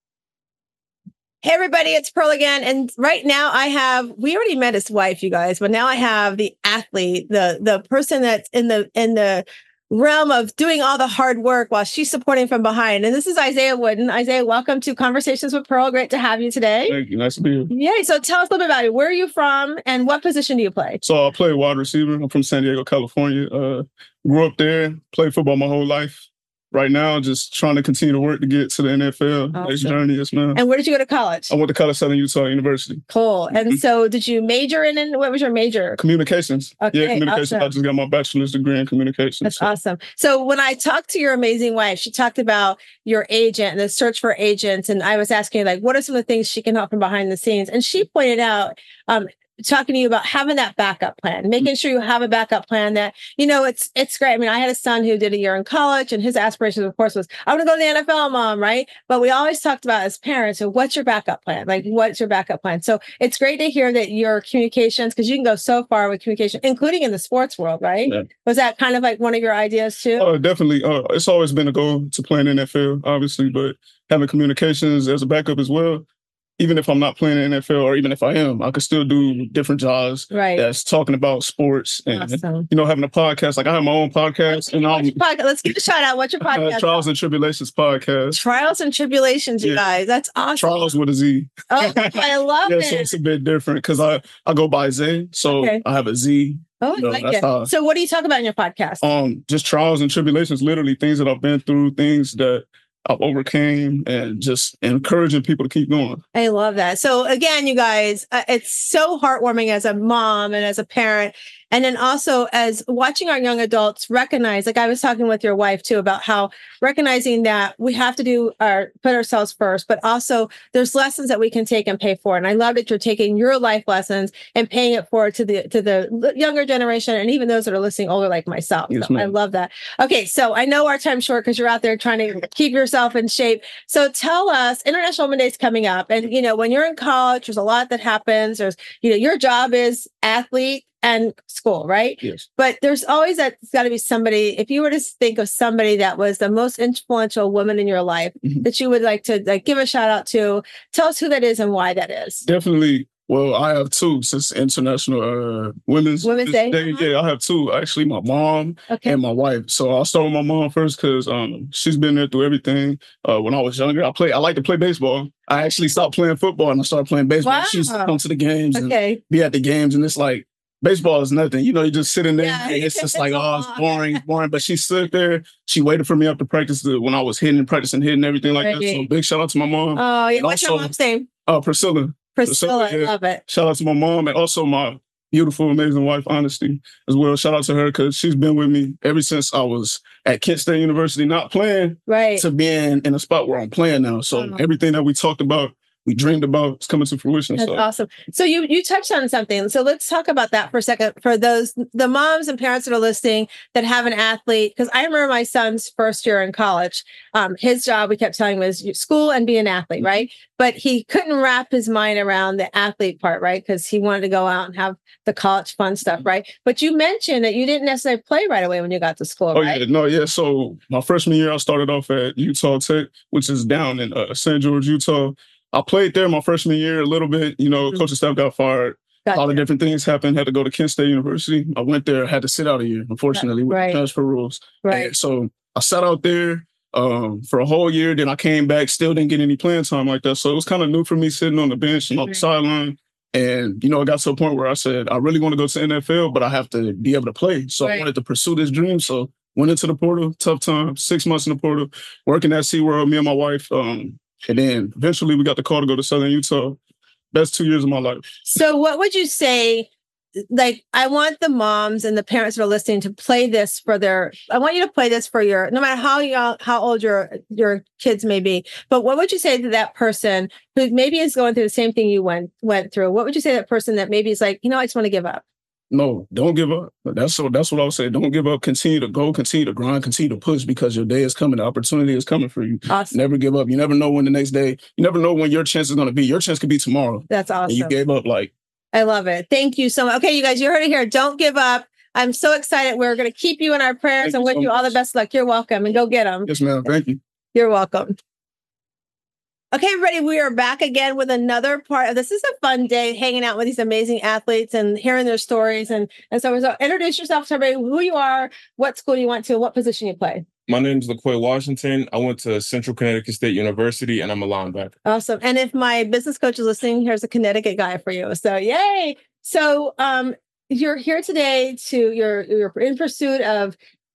Hey everybody, it's Pearl again. And right now I have, we already met his wife, you guys, but now I have the athlete, the the person that's in the in the realm of doing all the hard work while she's supporting from behind. And this is Isaiah Wooden. Isaiah, welcome to Conversations with Pearl. Great to have you today. Thank you. Nice to be here. Yay. So tell us a little bit about it. Where are you from and what position do you play? So I play wide receiver. I'm from San Diego, California. Uh, grew up there, played football my whole life. right now, just trying to continue to work to get to the N F L. Awesome. Next journey, yes, ma'am. And where did you go to college? I went to college, Southern Utah University. Cool. And Mhm. so did you major in, in, what was your major? Communications. Okay, yeah, communications. awesome. I just got my bachelor's degree in communications. That's so. awesome. So when I talked to your amazing wife, she talked about your agent and the search for agents. And I was asking, like, what are some of the things she can help from behind the scenes? And she pointed out, um, talking to you about having that backup plan, making sure you have a backup plan that, you know, it's, it's great. I mean, I had a son who did a year in college and his aspirations, of course, was, I want to go to the N F L, mom. Right. But we always talked about as parents, so what's your backup plan? Like, what's your backup plan? So it's great to hear that your communications, because you can go so far with communication, including in the sports world, right? Yeah. Was that kind of like one of your ideas too? Oh, definitely. Uh, it's always been a goal to play in the N F L, obviously, but having communications as a backup as well. Even if I'm not playing in the N F L, or even if I am, I could still do different jobs Right. that's talking about sports and, Awesome. you know, having a podcast. Like I have my own podcast. and What's I'm, your podcast? Let's give a shout out. What's your uh, podcast? Trials and Tribulations podcast. Trials and Tribulations, you Yeah. guys. That's awesome. Trials with a Z. Oh, I love Yeah, it. so it's a bit different because I, I go by Zay. So Okay. I have a Z. Oh, I No, like that's it. how- So what do you talk about in your podcast? Um, just trials and tribulations, literally things that I've been through, things that I've overcame, and just encouraging people to keep going. I love that. So again, you guys, uh, it's so heartwarming as a mom and as a parent. And then also as watching our young adults recognize, like I was talking with your wife too, about how recognizing that we have to do our, put ourselves first, but also there's lessons that we can take and pay for. And I love that you're taking your life lessons and paying it forward to the, to the younger generation. And even those that are listening older, like myself. Yes, So I ma'am. love that. Okay. So I know our time's short because you're out there trying to keep yourself in shape. So tell us, International Women's Day is coming up. And, you know, when you're in college, there's a lot that happens. There's, you know, your job is athlete and school, right? Yes. But there's always that, it's got to be somebody, if you were to think of somebody that was the most influential woman in your life Mhm. that you would like to like give a shout out to, tell us who that is and why that is. Definitely. Well, I have two since International uh, Women's, Women's Day? Uh-huh. Yeah, I have two. Actually, my mom Okay. and my wife. So I'll start with my mom first because um, she's been there through everything. Uh, when I was younger, I play. I like to play baseball. I actually stopped playing football and I started playing baseball. Wow. She used to come to the games and Okay. be at the games, and it's like baseball is nothing. You know, you just sitting there Yeah. and it's just like, It's a oh, it's lot. boring, boring. But she stood there. She waited for me up to practice the, when I was hitting, practicing hitting, everything like that. So Right. big shout out to my mom, Oh, yeah. And What's your also- mom's name? uh, Priscilla. Priscilla. Priscilla, yeah. I love it. Shout out to my mom and also my beautiful, amazing wife, Honesty, as well. Shout out to her because she's been with me ever since I was at Kent State University, not playing, Right. to being in a spot where I'm playing now. So Wow. everything that we talked about, we dreamed about, is coming to fruition. That's So awesome. So you you touched on something. So let's talk about that for a second. For those the moms and parents that are listening that have an athlete, because I remember my son's first year in college. Um, his job, we kept telling him, was school and be an athlete, right? But he couldn't wrap his mind around the athlete part, right? Because he wanted to go out and have the college fun stuff, right? But you mentioned that you didn't necessarily play right away when you got to school, Oh right? yeah, no, yeah. So my freshman year, I started off at Utah Tech, which is down in uh, Saint George, Utah. I played there my freshman year a little bit. You know, Mhm. coaching staff got fired. A lot Gotcha. of different things happened. Had to go to Kent State University. I went there, had to sit out a year, unfortunately, with Right. the transfer rules. Right. And so I sat out there um, for a whole year. Then I came back, still didn't get any playing time like that. So it was kind of new for me sitting on the bench and on the Right. sideline. And, you know, it got to a point where I said, I really want to go to the N F L, but I have to be able to play. So Right. I wanted to pursue this dream. So went into the portal, tough time, six months in the portal, working at SeaWorld, me and my wife. Um, and then eventually we got the call to go to Southern Utah. Best two years of my life. So what would you say? Like, I want the moms and the parents that are listening to play this for their, I want you to play this for your, no matter how young, how old your, your kids may be, but what would you say to that person who maybe is going through the same thing you went, went through? What would you say to that person that maybe is like, you know, I just want to give up? No, don't give up. That's what that's what I would say. Don't give up. Continue to go, continue to grind, continue to push because your day is coming. The opportunity is coming for you. Awesome. Never give up. You never know when the next day, you never know when your chance is going to be. Your chance could be tomorrow. That's And you awesome. gave up like, I love it. Thank you so much. Okay, you guys, you heard it here. Don't give up. I'm so excited. We're going to keep you in our prayers Thank and you wish so you all the much. best luck. You're welcome and go get them. yes, ma'am. Thank you. You're welcome. Okay, everybody, we are back again with another part of this. Is a fun day hanging out with these amazing athletes and hearing their stories. And, and so, so introduce yourself to everybody, who you are, what school you went to, what position you play. My name is LaQuay Washington. I went to Central Connecticut State University, and I'm a linebacker. Awesome. And if my business coach is listening, here's a Connecticut guy for you. So yay. So um, you're here today to, you're, you're in pursuit of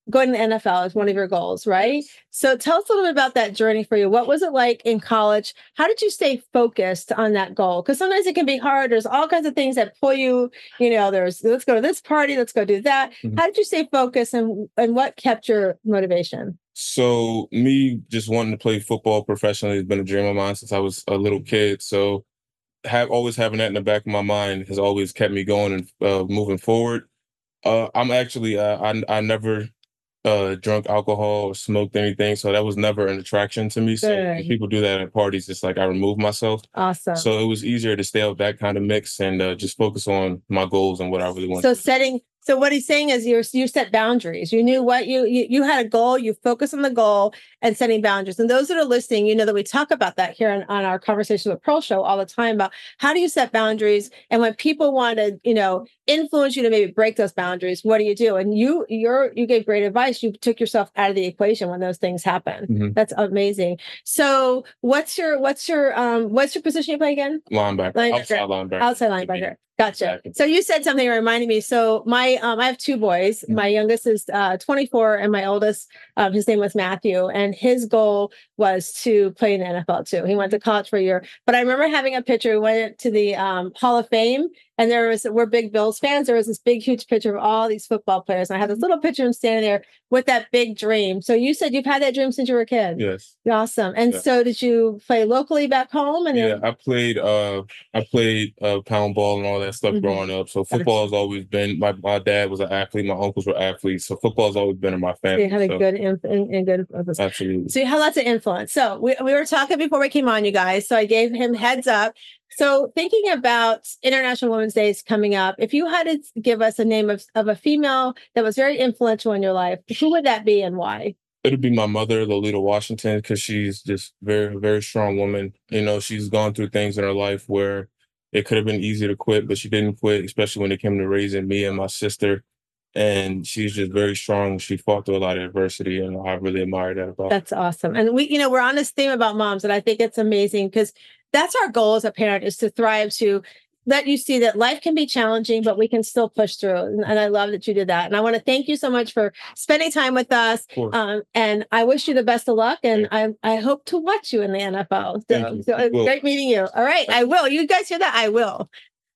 going to the N F L is one of your goals, right? So tell us a little bit about that journey for you. What was it like in college? How did you stay focused on that goal? Because sometimes it can be hard. There's all kinds of things that pull you, you know, there's, let's go to this party, let's go do that. Mhm. How did you stay focused, and, and what kept your motivation? So me just wanting to play football professionally has been a dream of mine since I was a little kid. So have always having that in the back of my mind has always kept me going and uh, moving forward. Uh, I'm actually, uh, I, I never uh, drunk alcohol or smoked anything. So that was never an attraction to me. So when Good. people do that at parties, it's like I remove myself. Awesome. So it was easier to stay out that kind of mix and uh, just focus on my goals and what I really want So to do. setting, so what he's saying is you you set boundaries. You knew what you, you you had a goal. You focus on the goal and setting boundaries. And those that are listening, you know that we talk about that here on, on our Conversation with Pearl show all the time about how do you set boundaries, and when people want to, you know, influence you to maybe break those boundaries, what do you do? And you you're you gave great advice. You took yourself out of the equation when those things happen. Mhm. That's amazing. So what's your what's your um what's your position you play again? Linebacker, Linebacker. outside linebacker. Outside linebacker. Gotcha. Exactly. So you said something that reminded me. So my, um, I have two boys. Yeah. My youngest is uh, twenty-four, and my oldest, um, his name was Matthew, and his goal was to play in the N F L too. He went to college for a year. But I remember having a picture. We went to the um, Hall of Fame, and there was, we're big Bills fans. There was this big, huge picture of all these football players, and I had this little picture of him standing there with that big dream. So you said you've had that dream since you were a kid. Yes. Awesome. And Yeah. so did you play locally back home? And Yeah, then, I played uh I played uh pound ball and all that stuff Mhm. growing up. So football has always been my, my dad was an athlete, my uncles were athletes. So football has always been in my so family. you had a so, good, inf- and, and good. absolutely. So you had lots of influence. So we, we were talking before we came on, you guys. So I gave him heads up. So thinking about International Women's Day is coming up, if you had to give us a name of, of a female that was very influential in your life, who would that be and why? It'd be my mother, Lolita Washington, because she's just very, very strong woman. You know, she's gone through things in her life where it could have been easy to quit, but she didn't quit, especially when it came to raising me and my sister. And she's just very strong. She fought through a lot of adversity, and I really admire that about her. That's awesome. And we, you know, we're on this theme about moms, and I think it's amazing because that's our goal as a parent, is to thrive, to let you see that life can be challenging, but we can still push through. And, and I love that you did that. And I want to thank you so much for spending time with us. Of course. Um, and I wish you the best of luck. And I, I hope to watch you in the N F L. So, Thank you. so it's Will. great meeting you. All right. I will. You guys hear that? I will.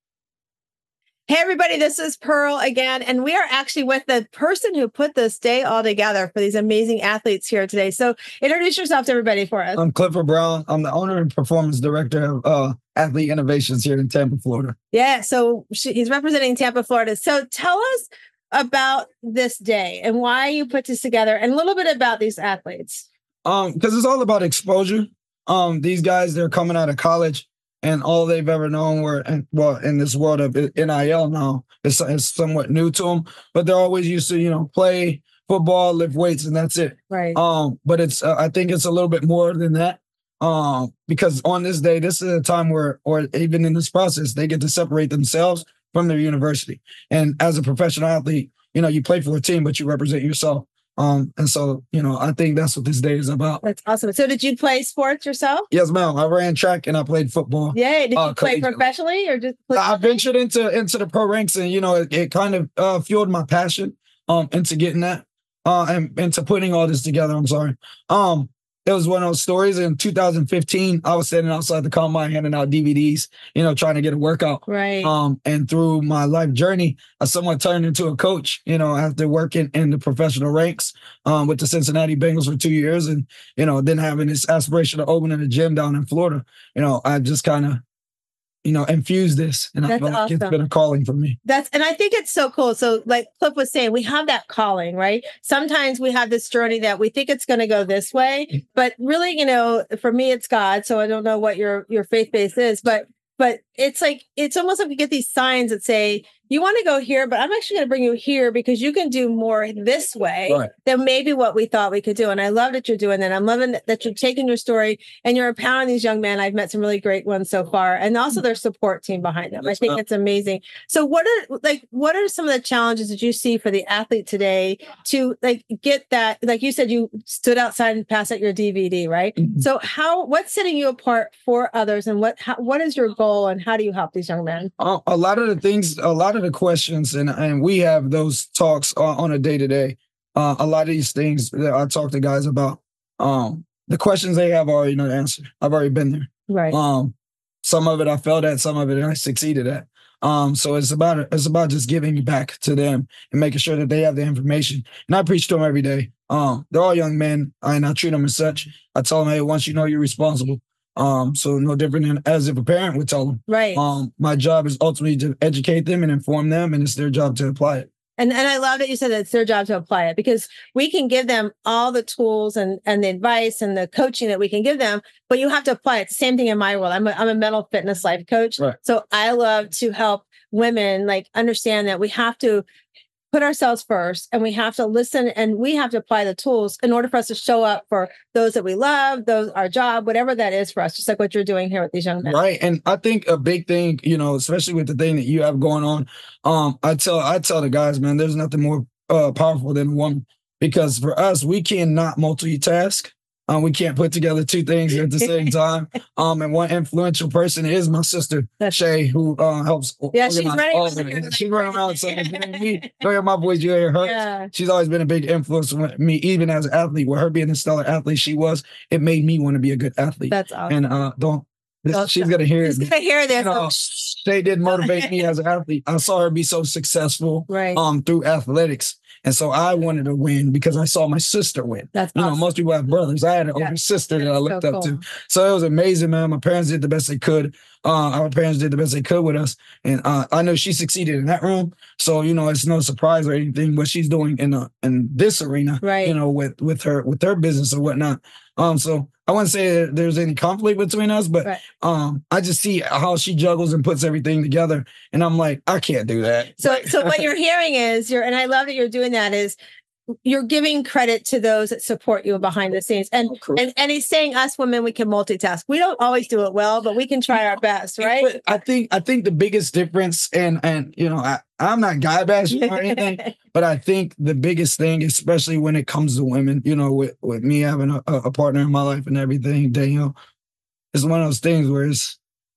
Hey, everybody, this is Pearl again, and we are actually with the person who put this day all together for these amazing athletes here today. So introduce yourself to everybody for us. I'm Clifford Brown. I'm the owner and performance director of uh, Athlete Innovations here in Tampa, Florida. Yeah, so she, he's representing Tampa, Florida. So tell us about this day and why you put this together, and a little bit about these athletes. Um, because it's all about exposure. Um, these guys, they're coming out of college, and all they've ever known were, and well, in this world of N I L now, it's, it's somewhat new to them, but they're always used to, you know, play football, lift weights, and that's it. Right. Um, but it's, uh, I think it's a little bit more than that. Um, because on this day, this is a time where, or even in this process, they get to separate themselves from their university. And as a professional athlete, you know, you play for a team, but you represent yourself. Um, and so, you know, I think that's what this day is about. That's awesome. So did you play sports yourself? Yes, ma'am. I ran track and I played football. Yay. Did you Uh, play collegiate. professionally or just play? I ventured into into the pro ranks, and you know, it, it kind of uh, fueled my passion um into getting that uh and into putting all this together. I'm sorry. Um, it was one of those stories in two thousand fifteen. I was standing outside the combine handing out D V Ds, you know, trying to get a workout. Right. Um, and through my life journey, I somewhat turned into a coach, you know, after working in the professional ranks um, with the Cincinnati Bengals for two years. And, you know, then having this aspiration of opening a gym down in Florida, you know, I just kind of, you know, infused this. And I That's feel like it's awesome. been a calling for me. That's, and I think it's so cool. So like Cliff was saying, we have that calling, right? Sometimes we have this journey that we think it's going to go this way, but really, you know, for me, it's God. So I don't know what your, your faith base is, but, but it's like, it's almost like we get these signs that say, you want to go here, but I'm actually going to bring you here because you can do more this way Right. than maybe what we thought we could do. And I love that you're doing that. I'm loving that you're taking your story and you're empowering these young men. I've met some really great ones so far, and also their support team behind them. I think it's amazing. So what are like, what are some of the challenges that you see for the athlete today to like get that, like you said, you stood outside and passed out your D V D, right? Mhm. So how, what's setting you apart for others, and what, how, what is your goal, and how do you help these young men? Uh, a lot of the things, a lot of the questions, and, and we have those talks on, on a day to day. uh, a lot of these things that I talk to guys about, um, the questions they have I already know the answer. I've already been there. Right. Um, some of it I failed at, some of it I succeeded at. Um, so it's about it's about just giving back to them and making sure that they have the information. And I preach to them every day. Um, they're all young men, and I treat them as such. I tell them, hey, once you know you're responsible. Um, so no different than as if a parent would tell them. Right. Um, my job is ultimately to educate them and inform them, and it's their job to apply it. And and I love that you said that it's their job to apply it, because we can give them all the tools and, and the advice and the coaching that we can give them, but you have to apply it. Same thing in my world. I'm a, I'm a mental fitness life coach. Right. So I love to help women like understand that we have to put ourselves first, and we have to listen, and we have to apply the tools in order for us to show up for those that we love, those our job, whatever that is for us, just like what you're doing here with these young men. Right. And I think a big thing, you know, especially with the thing that you have going on, um, I tell I tell the guys, man, there's nothing more uh, powerful than a woman, because for us, we cannot multitask. Um, we can't put together two things at the same time. Um, and one influential person is my sister, That's- Shay, who uh, helps. Yeah, she's organize running all around of it. like She's running around. So crazy. you hear me, you hear my voice, you hear her. Yeah. She's always been a big influence on me, even as an athlete. With her being the stellar athlete she was, it made me want to be a good athlete. That's awesome. And uh, don't. This, Oh, she's gonna hear He's it. gonna hear this. You know, Shay did motivate me as an athlete. I saw her be so successful Right. um through athletics. And so I wanted to win because I saw my sister win. That's You know, awesome. most people have brothers. I had an Yeah. older sister that I looked So up cool. to. So it was amazing, man. My parents did the best they could. Uh, our parents did the best they could with us. And uh, I know she succeeded in that room. So, you know, it's no surprise or anything what she's doing in uh, in this arena, Right. you know, with with her with her business or whatnot. Um, so I wouldn't say that there's any conflict between us, but Right. um, I just see how she juggles and puts everything together. And I'm like, I can't do that. So, so what you're hearing is you're, and I love that you're doing that, is you're giving credit to those that support you behind the scenes. And, Correct. and, and he's saying us women, we can multitask. We don't always do it well, but we can try our best, right? But I think I think the biggest difference, and and you know, I, I'm not guy bashing or anything, but I think the biggest thing, especially when it comes to women, you know, with, with me having a, a partner in my life and everything, Daniel, is one of those things where it's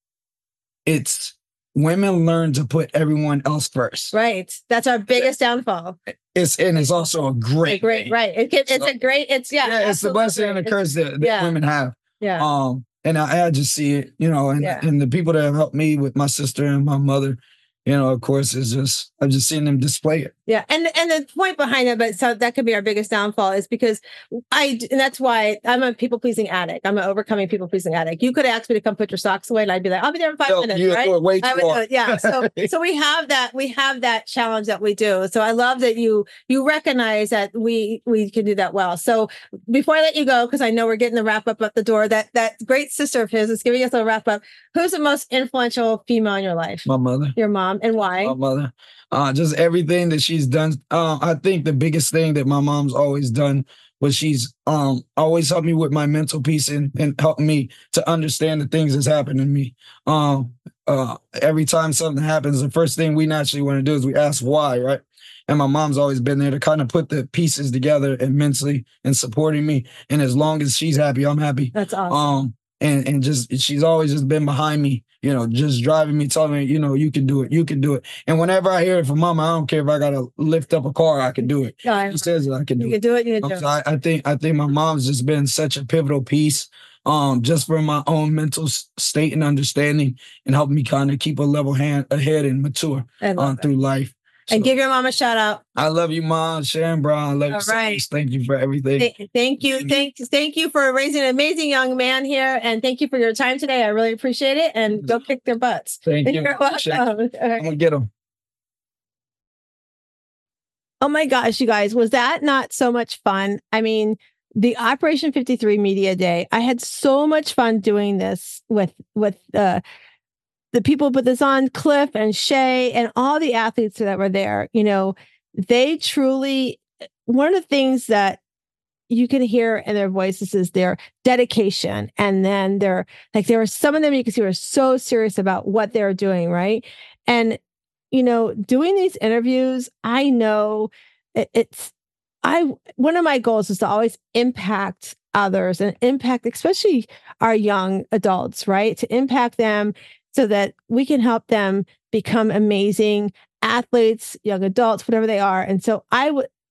it's women learn to put everyone else first. Right. That's our biggest downfall. It's and it's also a great, Great. thing. Right. It, can- it's a great, it's, yeah. Yeah, it's the absolutely. blessing and the It's- curse that, that yeah. women have. Yeah. Um, and I, I just see it, you know, and, Yeah. and the people that have helped me with my sister and my mother, you know, of course, is just I've just seen them display it. Yeah, and and the point behind it, but so that could be our biggest downfall, is because I, and that's why I'm a people pleasing addict. I'm an overcoming people pleasing addict. You could ask me to come put your socks away, and I'd be like, I'll be there in five Yo, minutes, you right? do it way I too would do hard. it, yeah. So so we have that we have that challenge that we do. So I love that you you recognize that we we can do that well. So before I let you go, because I know we're getting the wrap up at the door, that that great sister of his is giving us a wrap up. Who's the most influential female in your life? My mother. Your mom, and why? My mother. Uh, just everything that she's done. Uh, I think the biggest thing that my mom's always done was she's um always helped me with my mental peace and, and helped me to understand the things that's happened to me. Um, uh, every time something happens, the first thing we naturally want to do is we ask why, right? And my mom's always been there to kind of put the pieces together immensely and supporting me. And as long as she's happy, I'm happy. That's awesome. Um, and and just she's always just been behind me, you know, just driving me, telling me, you know, you can do it, you can do it. And whenever I hear it from Mama, I don't care if I gotta lift up a car, I can do it. Yeah, She says that I can do you it. can do it. You can Um, do so it. I, I think I think my mom's just been such a pivotal piece, um, just for my own mental s- state and understanding, and helping me kind of keep a level hand ahead and mature I love um, it. through life. And So, give your mom a shout out. I love you, Mom, Sharon Brown. I love you All so right. much. Thank you for everything. Th- Thank you. Thank, thank you for raising an amazing young man here. And thank you for your time today. I really appreciate it. And go kick their butts. Thank you. You're welcome. Shaq. All right. I'm gonna get them. Oh my gosh, you guys, was that not so much fun? I mean, the Operation fifty-three Media Day, I had so much fun doing this with with uh, the people who put this on, Cliff and Shay and all the athletes that were there. You know, they truly, one of the things that you can hear in their voices is their dedication. And then they're like, there were some of them you can see were so serious about what they're doing, right? And you know, doing these interviews, I know it, it's, I, one of my goals is to always impact others and impact, especially our young adults, right? To impact them so that we can help them become amazing athletes, young adults, whatever they are. And so I would,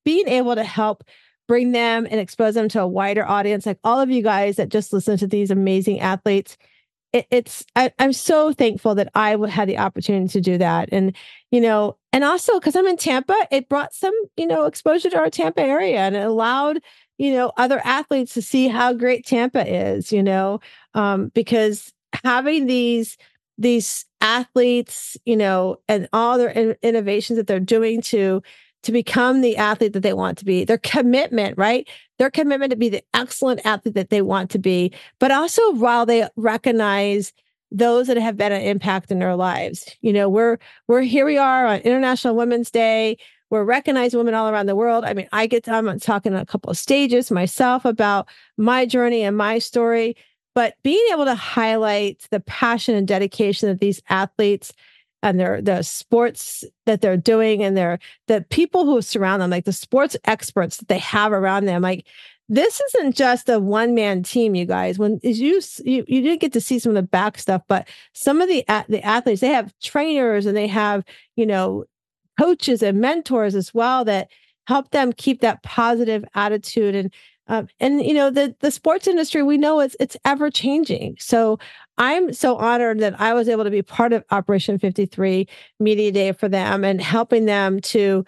being able to help bring them and expose them to a wider audience, like all of you guys that just listen to these amazing athletes. It, it's I, I'm so thankful that I had the opportunity to do that. And, you know, and also because I'm in Tampa, it brought some, you know, exposure to our Tampa area, and it allowed, you know, other athletes to see how great Tampa is, you know, um, because having these these athletes, you know, and all their in- innovations that they're doing to to become the athlete that they want to be, their commitment, right? Their commitment to be the excellent athlete that they want to be, but also while they recognize those that have been an impact in their lives. You know, we're we're here we are on International Women's Day. We're recognizing women all around the world. I mean, I get to, I'm talking on a couple of stages myself about my journey and my story, but being able to highlight the passion and dedication of these athletes and their the sports that they're doing, and their the people who surround them, like the sports experts that they have around them. Like, this isn't just a one man team, you guys. When is you, you you didn't get to see some of the back stuff, but some of the the athletes, they have trainers and they have, you know, coaches and mentors as well that help them keep that positive attitude. And um, and you know, the the sports industry, we know it's it's ever changing. So I'm so honored that I was able to be part of Operation fifty-three Media Day for them, and helping them to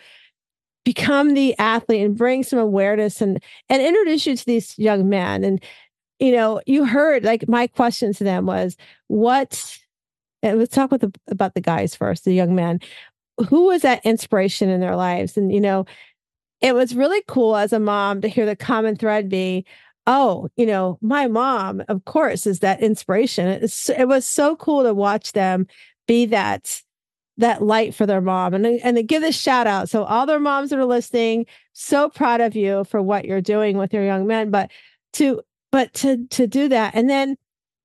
become the athlete and bring some awareness and and introduce you to these young men. And you know, you heard, like, my question to them was, what? And let's talk with the, about the guys first, the young men. Who was that inspiration in their lives? And you know, it was really cool as a mom to hear the common thread be, oh, you know, my mom, of course, is that inspiration. It's, it was so cool to watch them be that that light for their mom, and and to give this shout out. So all their moms that are listening, so proud of you for what you're doing with your young men. But to but to to do that, and then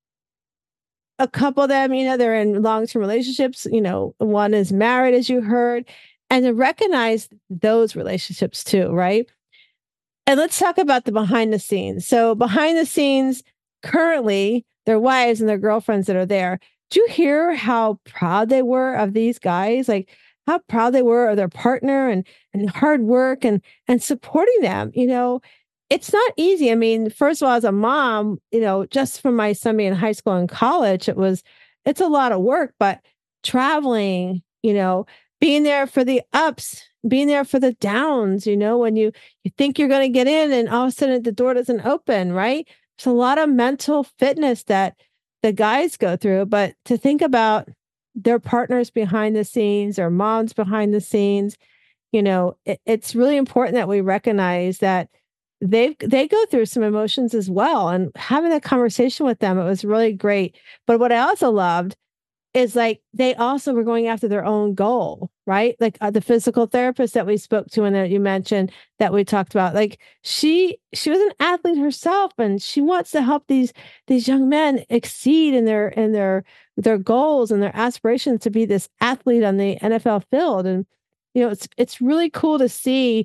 a couple of them, you know, they're in long-term relationships. You know, one is married, as you heard, and to recognize those relationships too, right? And let's talk about the behind the scenes. So behind the scenes, currently, their wives and their girlfriends that are there. Do you hear how proud they were of these guys? Like, how proud they were of their partner, and and hard work, and and supporting them. You know, it's not easy. I mean, first of all, as a mom, you know, just from my son being in high school and college, it was it's a lot of work. But traveling, you know, being there for the ups, being there for the downs, you know, when you, you think you're going to get in and all of a sudden the door doesn't open, right? There's a lot of mental fitness that the guys go through, but to think about their partners behind the scenes, or moms behind the scenes, you know, it, it's really important that we recognize that they they go through some emotions as well. And having that conversation with them, it was really great. But what I also loved is, like, they also were going after their own goal, right? Like uh, the physical therapist that we spoke to and that you mentioned that we talked about, like she she was an athlete herself, and she wants to help these these young men exceed in their in their their goals and their aspirations to be this athlete on the N F L field. And you know, it's it's really cool to see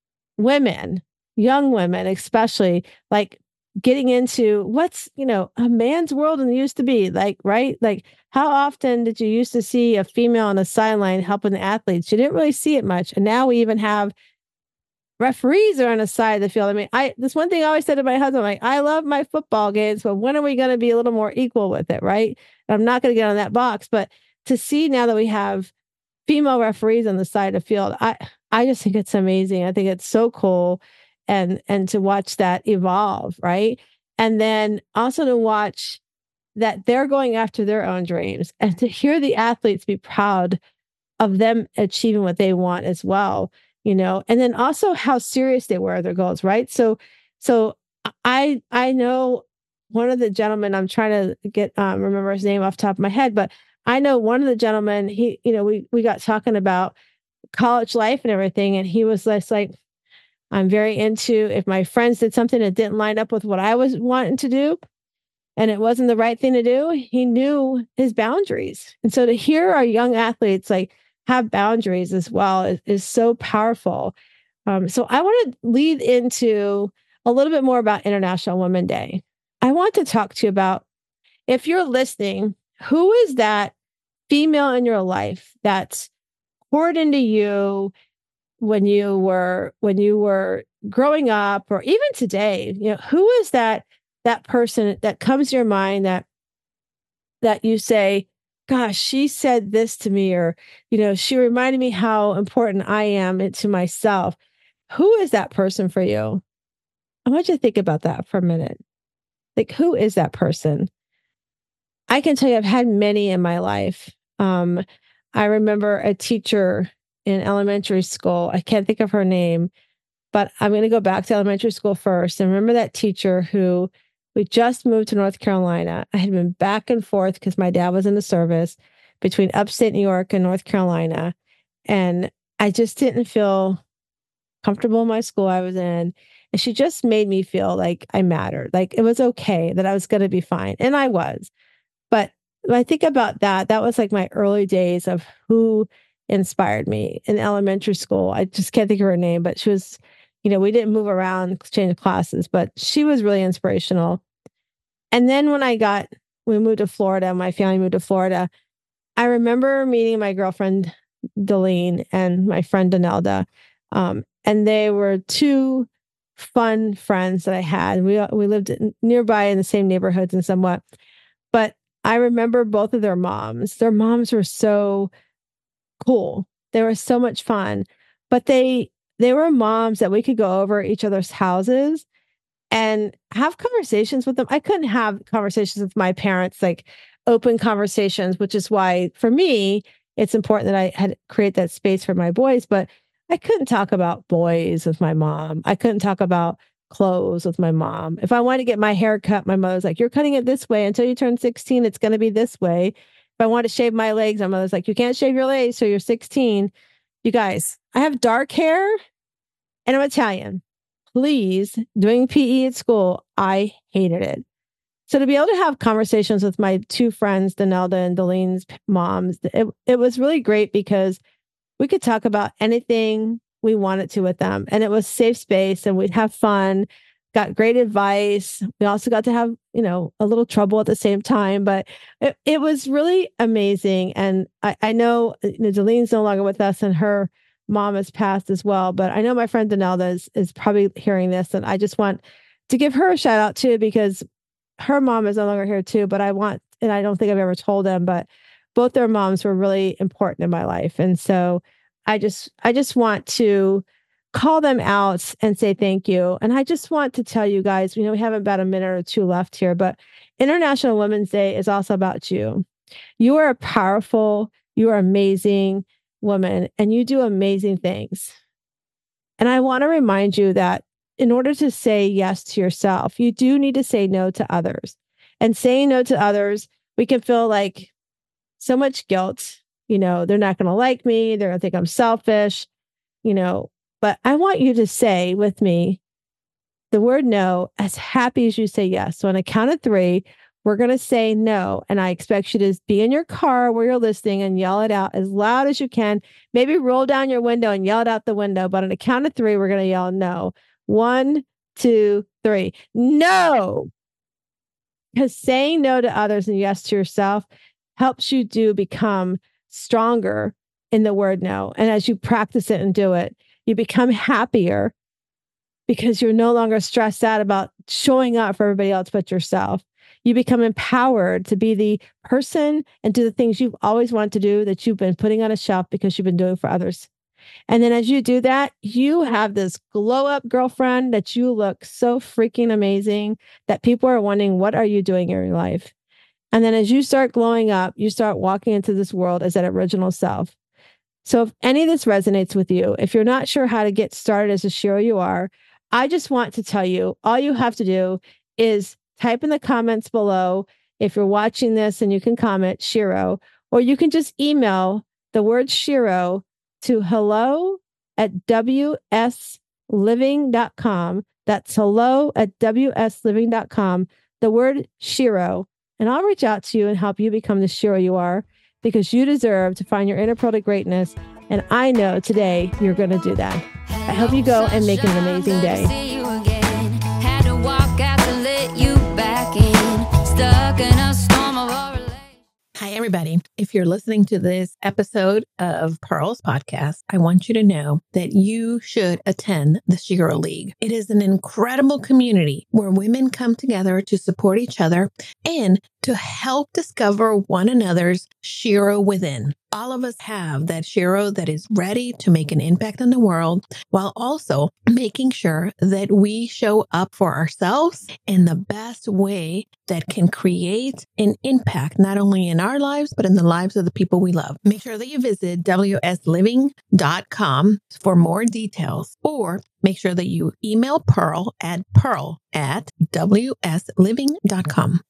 women, young women especially, like getting into what's, you know, a man's world and it used to be like, right? Like, how often did you used to see a female on a sideline helping the athletes? You didn't really see it much. And now we even have referees are on the side of the field. I mean, I this one thing I always said to my husband, like, I love my football games, but when are we going to be a little more equal with it, right? I'm not going to get on that box. But to see now that we have female referees on the side of the field, I I just think it's amazing. I think it's so cool. And and to watch that evolve, right? And then also to watch that they're going after their own dreams, and to hear the athletes be proud of them achieving what they want as well, you know, and then also how serious they were at their goals, right? So, so I I know one of the gentlemen, I'm trying to get um, remember his name off the top of my head, but I know one of the gentlemen, he, you know, we we got talking about college life and everything, and he was just like, I'm very into, if my friends did something that didn't line up with what I was wanting to do, and it wasn't the right thing to do, he knew his boundaries. And so to hear our young athletes like have boundaries as well is, is so powerful. Um, so I want to lead into a little bit more about International Women's Day. I want to talk to you about, if you're listening, who is that female in your life that's poured into you, when you were when you were growing up, or even today, you know, who is that that person that comes to your mind that that you say, gosh, she said this to me, or, you know, she reminded me how important I am to myself. Who is that person for you? I want you to think about that for a minute. Like, who is that person? I can tell you, I've had many in my life. Um, I remember a teacher in elementary school. I can't think of her name, but I'm going to go back to elementary school first. And remember that teacher who we just moved to North Carolina. I had been back and forth because my dad was in the service between upstate New York and North Carolina. And I just didn't feel comfortable in my school I was in. And she just made me feel like I mattered, like it was okay, that I was going to be fine. And I was. But when I think about that, that was like my early days of who inspired me in elementary school. I just can't think of her name, but she was, you know, we didn't move around, change classes, but she was really inspirational. And then when I got, we moved to Florida, my family moved to Florida, I remember meeting my girlfriend, Deline, and my friend, Donelda. Um, and they were two fun friends that I had. We, we lived nearby in the same neighborhoods and somewhat, but I remember both of their moms. Their moms were so cool. They were so much fun, but they, they were moms that we could go over each other's houses and have conversations with them. I couldn't have conversations with my parents, like open conversations, which is why for me, it's important that I had create that space for my boys, but I couldn't talk about boys with my mom. I couldn't talk about clothes with my mom. If I wanted to get my hair cut, my mother's like, you're cutting it this way until you turn sixteen. It's going to be this way. If I want to shave my legs, my mother's like, you can't shave your legs till you're sixteen. You guys, I have dark hair and I'm Italian. Please, doing P E at school, I hated it. So to be able to have conversations with my two friends, Donelda and Deline's moms, it, it was really great because we could talk about anything we wanted to with them. And it was safe space and we'd have fun, got great advice. We also got to have, you know, a little trouble at the same time, but it, it was really amazing. And I, I know, you know Deline's no longer with us and her mom has passed as well, but I know my friend Donelda is, is probably hearing this. And I just want to give her a shout out too, because her mom is no longer here too, but I want, and I don't think I've ever told them, but both their moms were really important in my life. And so I just, I just want to call them out and say thank you. And I just want to tell you guys, you know, we have about a minute or two left here, but International Women's Day is also about you. You are a powerful, you are amazing woman, and you do amazing things. And I want to remind you that in order to say yes to yourself, you do need to say no to others. And saying no to others, we can feel like so much guilt. You know, they're not going to like me. They're going to think I'm selfish, you know, but I want you to say with me the word no as happy as you say yes. So on a count of three, we're going to say no. And I expect you to be in your car where you're listening and yell it out as loud as you can. Maybe roll down your window and yell it out the window. But on a count of three, we're going to yell no. One, two, three. No. Because saying no to others and yes to yourself helps you do become stronger in the word no. And as you practice it and do it, you become happier because you're no longer stressed out about showing up for everybody else but yourself. You become empowered to be the person and do the things you've always wanted to do that you've been putting on a shelf because you've been doing for others. And then as you do that, you have this glow up girlfriend that you look so freaking amazing that people are wondering, what are you doing in your life? And then as you start glowing up, you start walking into this world as that original self. So if any of this resonates with you, if you're not sure how to get started as a Shero You Are, I just want to tell you, all you have to do is type in the comments below. If you're watching this and you can comment Shero, or you can just email the word Shero to hello at w s living dot com. That's hello at w s living dot com. The word Shero. And I'll reach out to you and help you become the Shero You Are, because you deserve to find your inner pearl of greatness. And I know today you're going to do that. I hope you go and make an amazing day. Hi, everybody. If you're listening to this episode of Pearl's podcast, I want you to know that you should attend the Shero League. It is an incredible community where women come together to support each other and to help discover one another's Shero within. All of us have that Shero that is ready to make an impact in the world while also making sure that we show up for ourselves in the best way that can create an impact not only in our lives, but in the lives of the people we love. Make sure that you visit W S living dot com for more details, or make sure that you email Pearl at pearl at W S living dot com.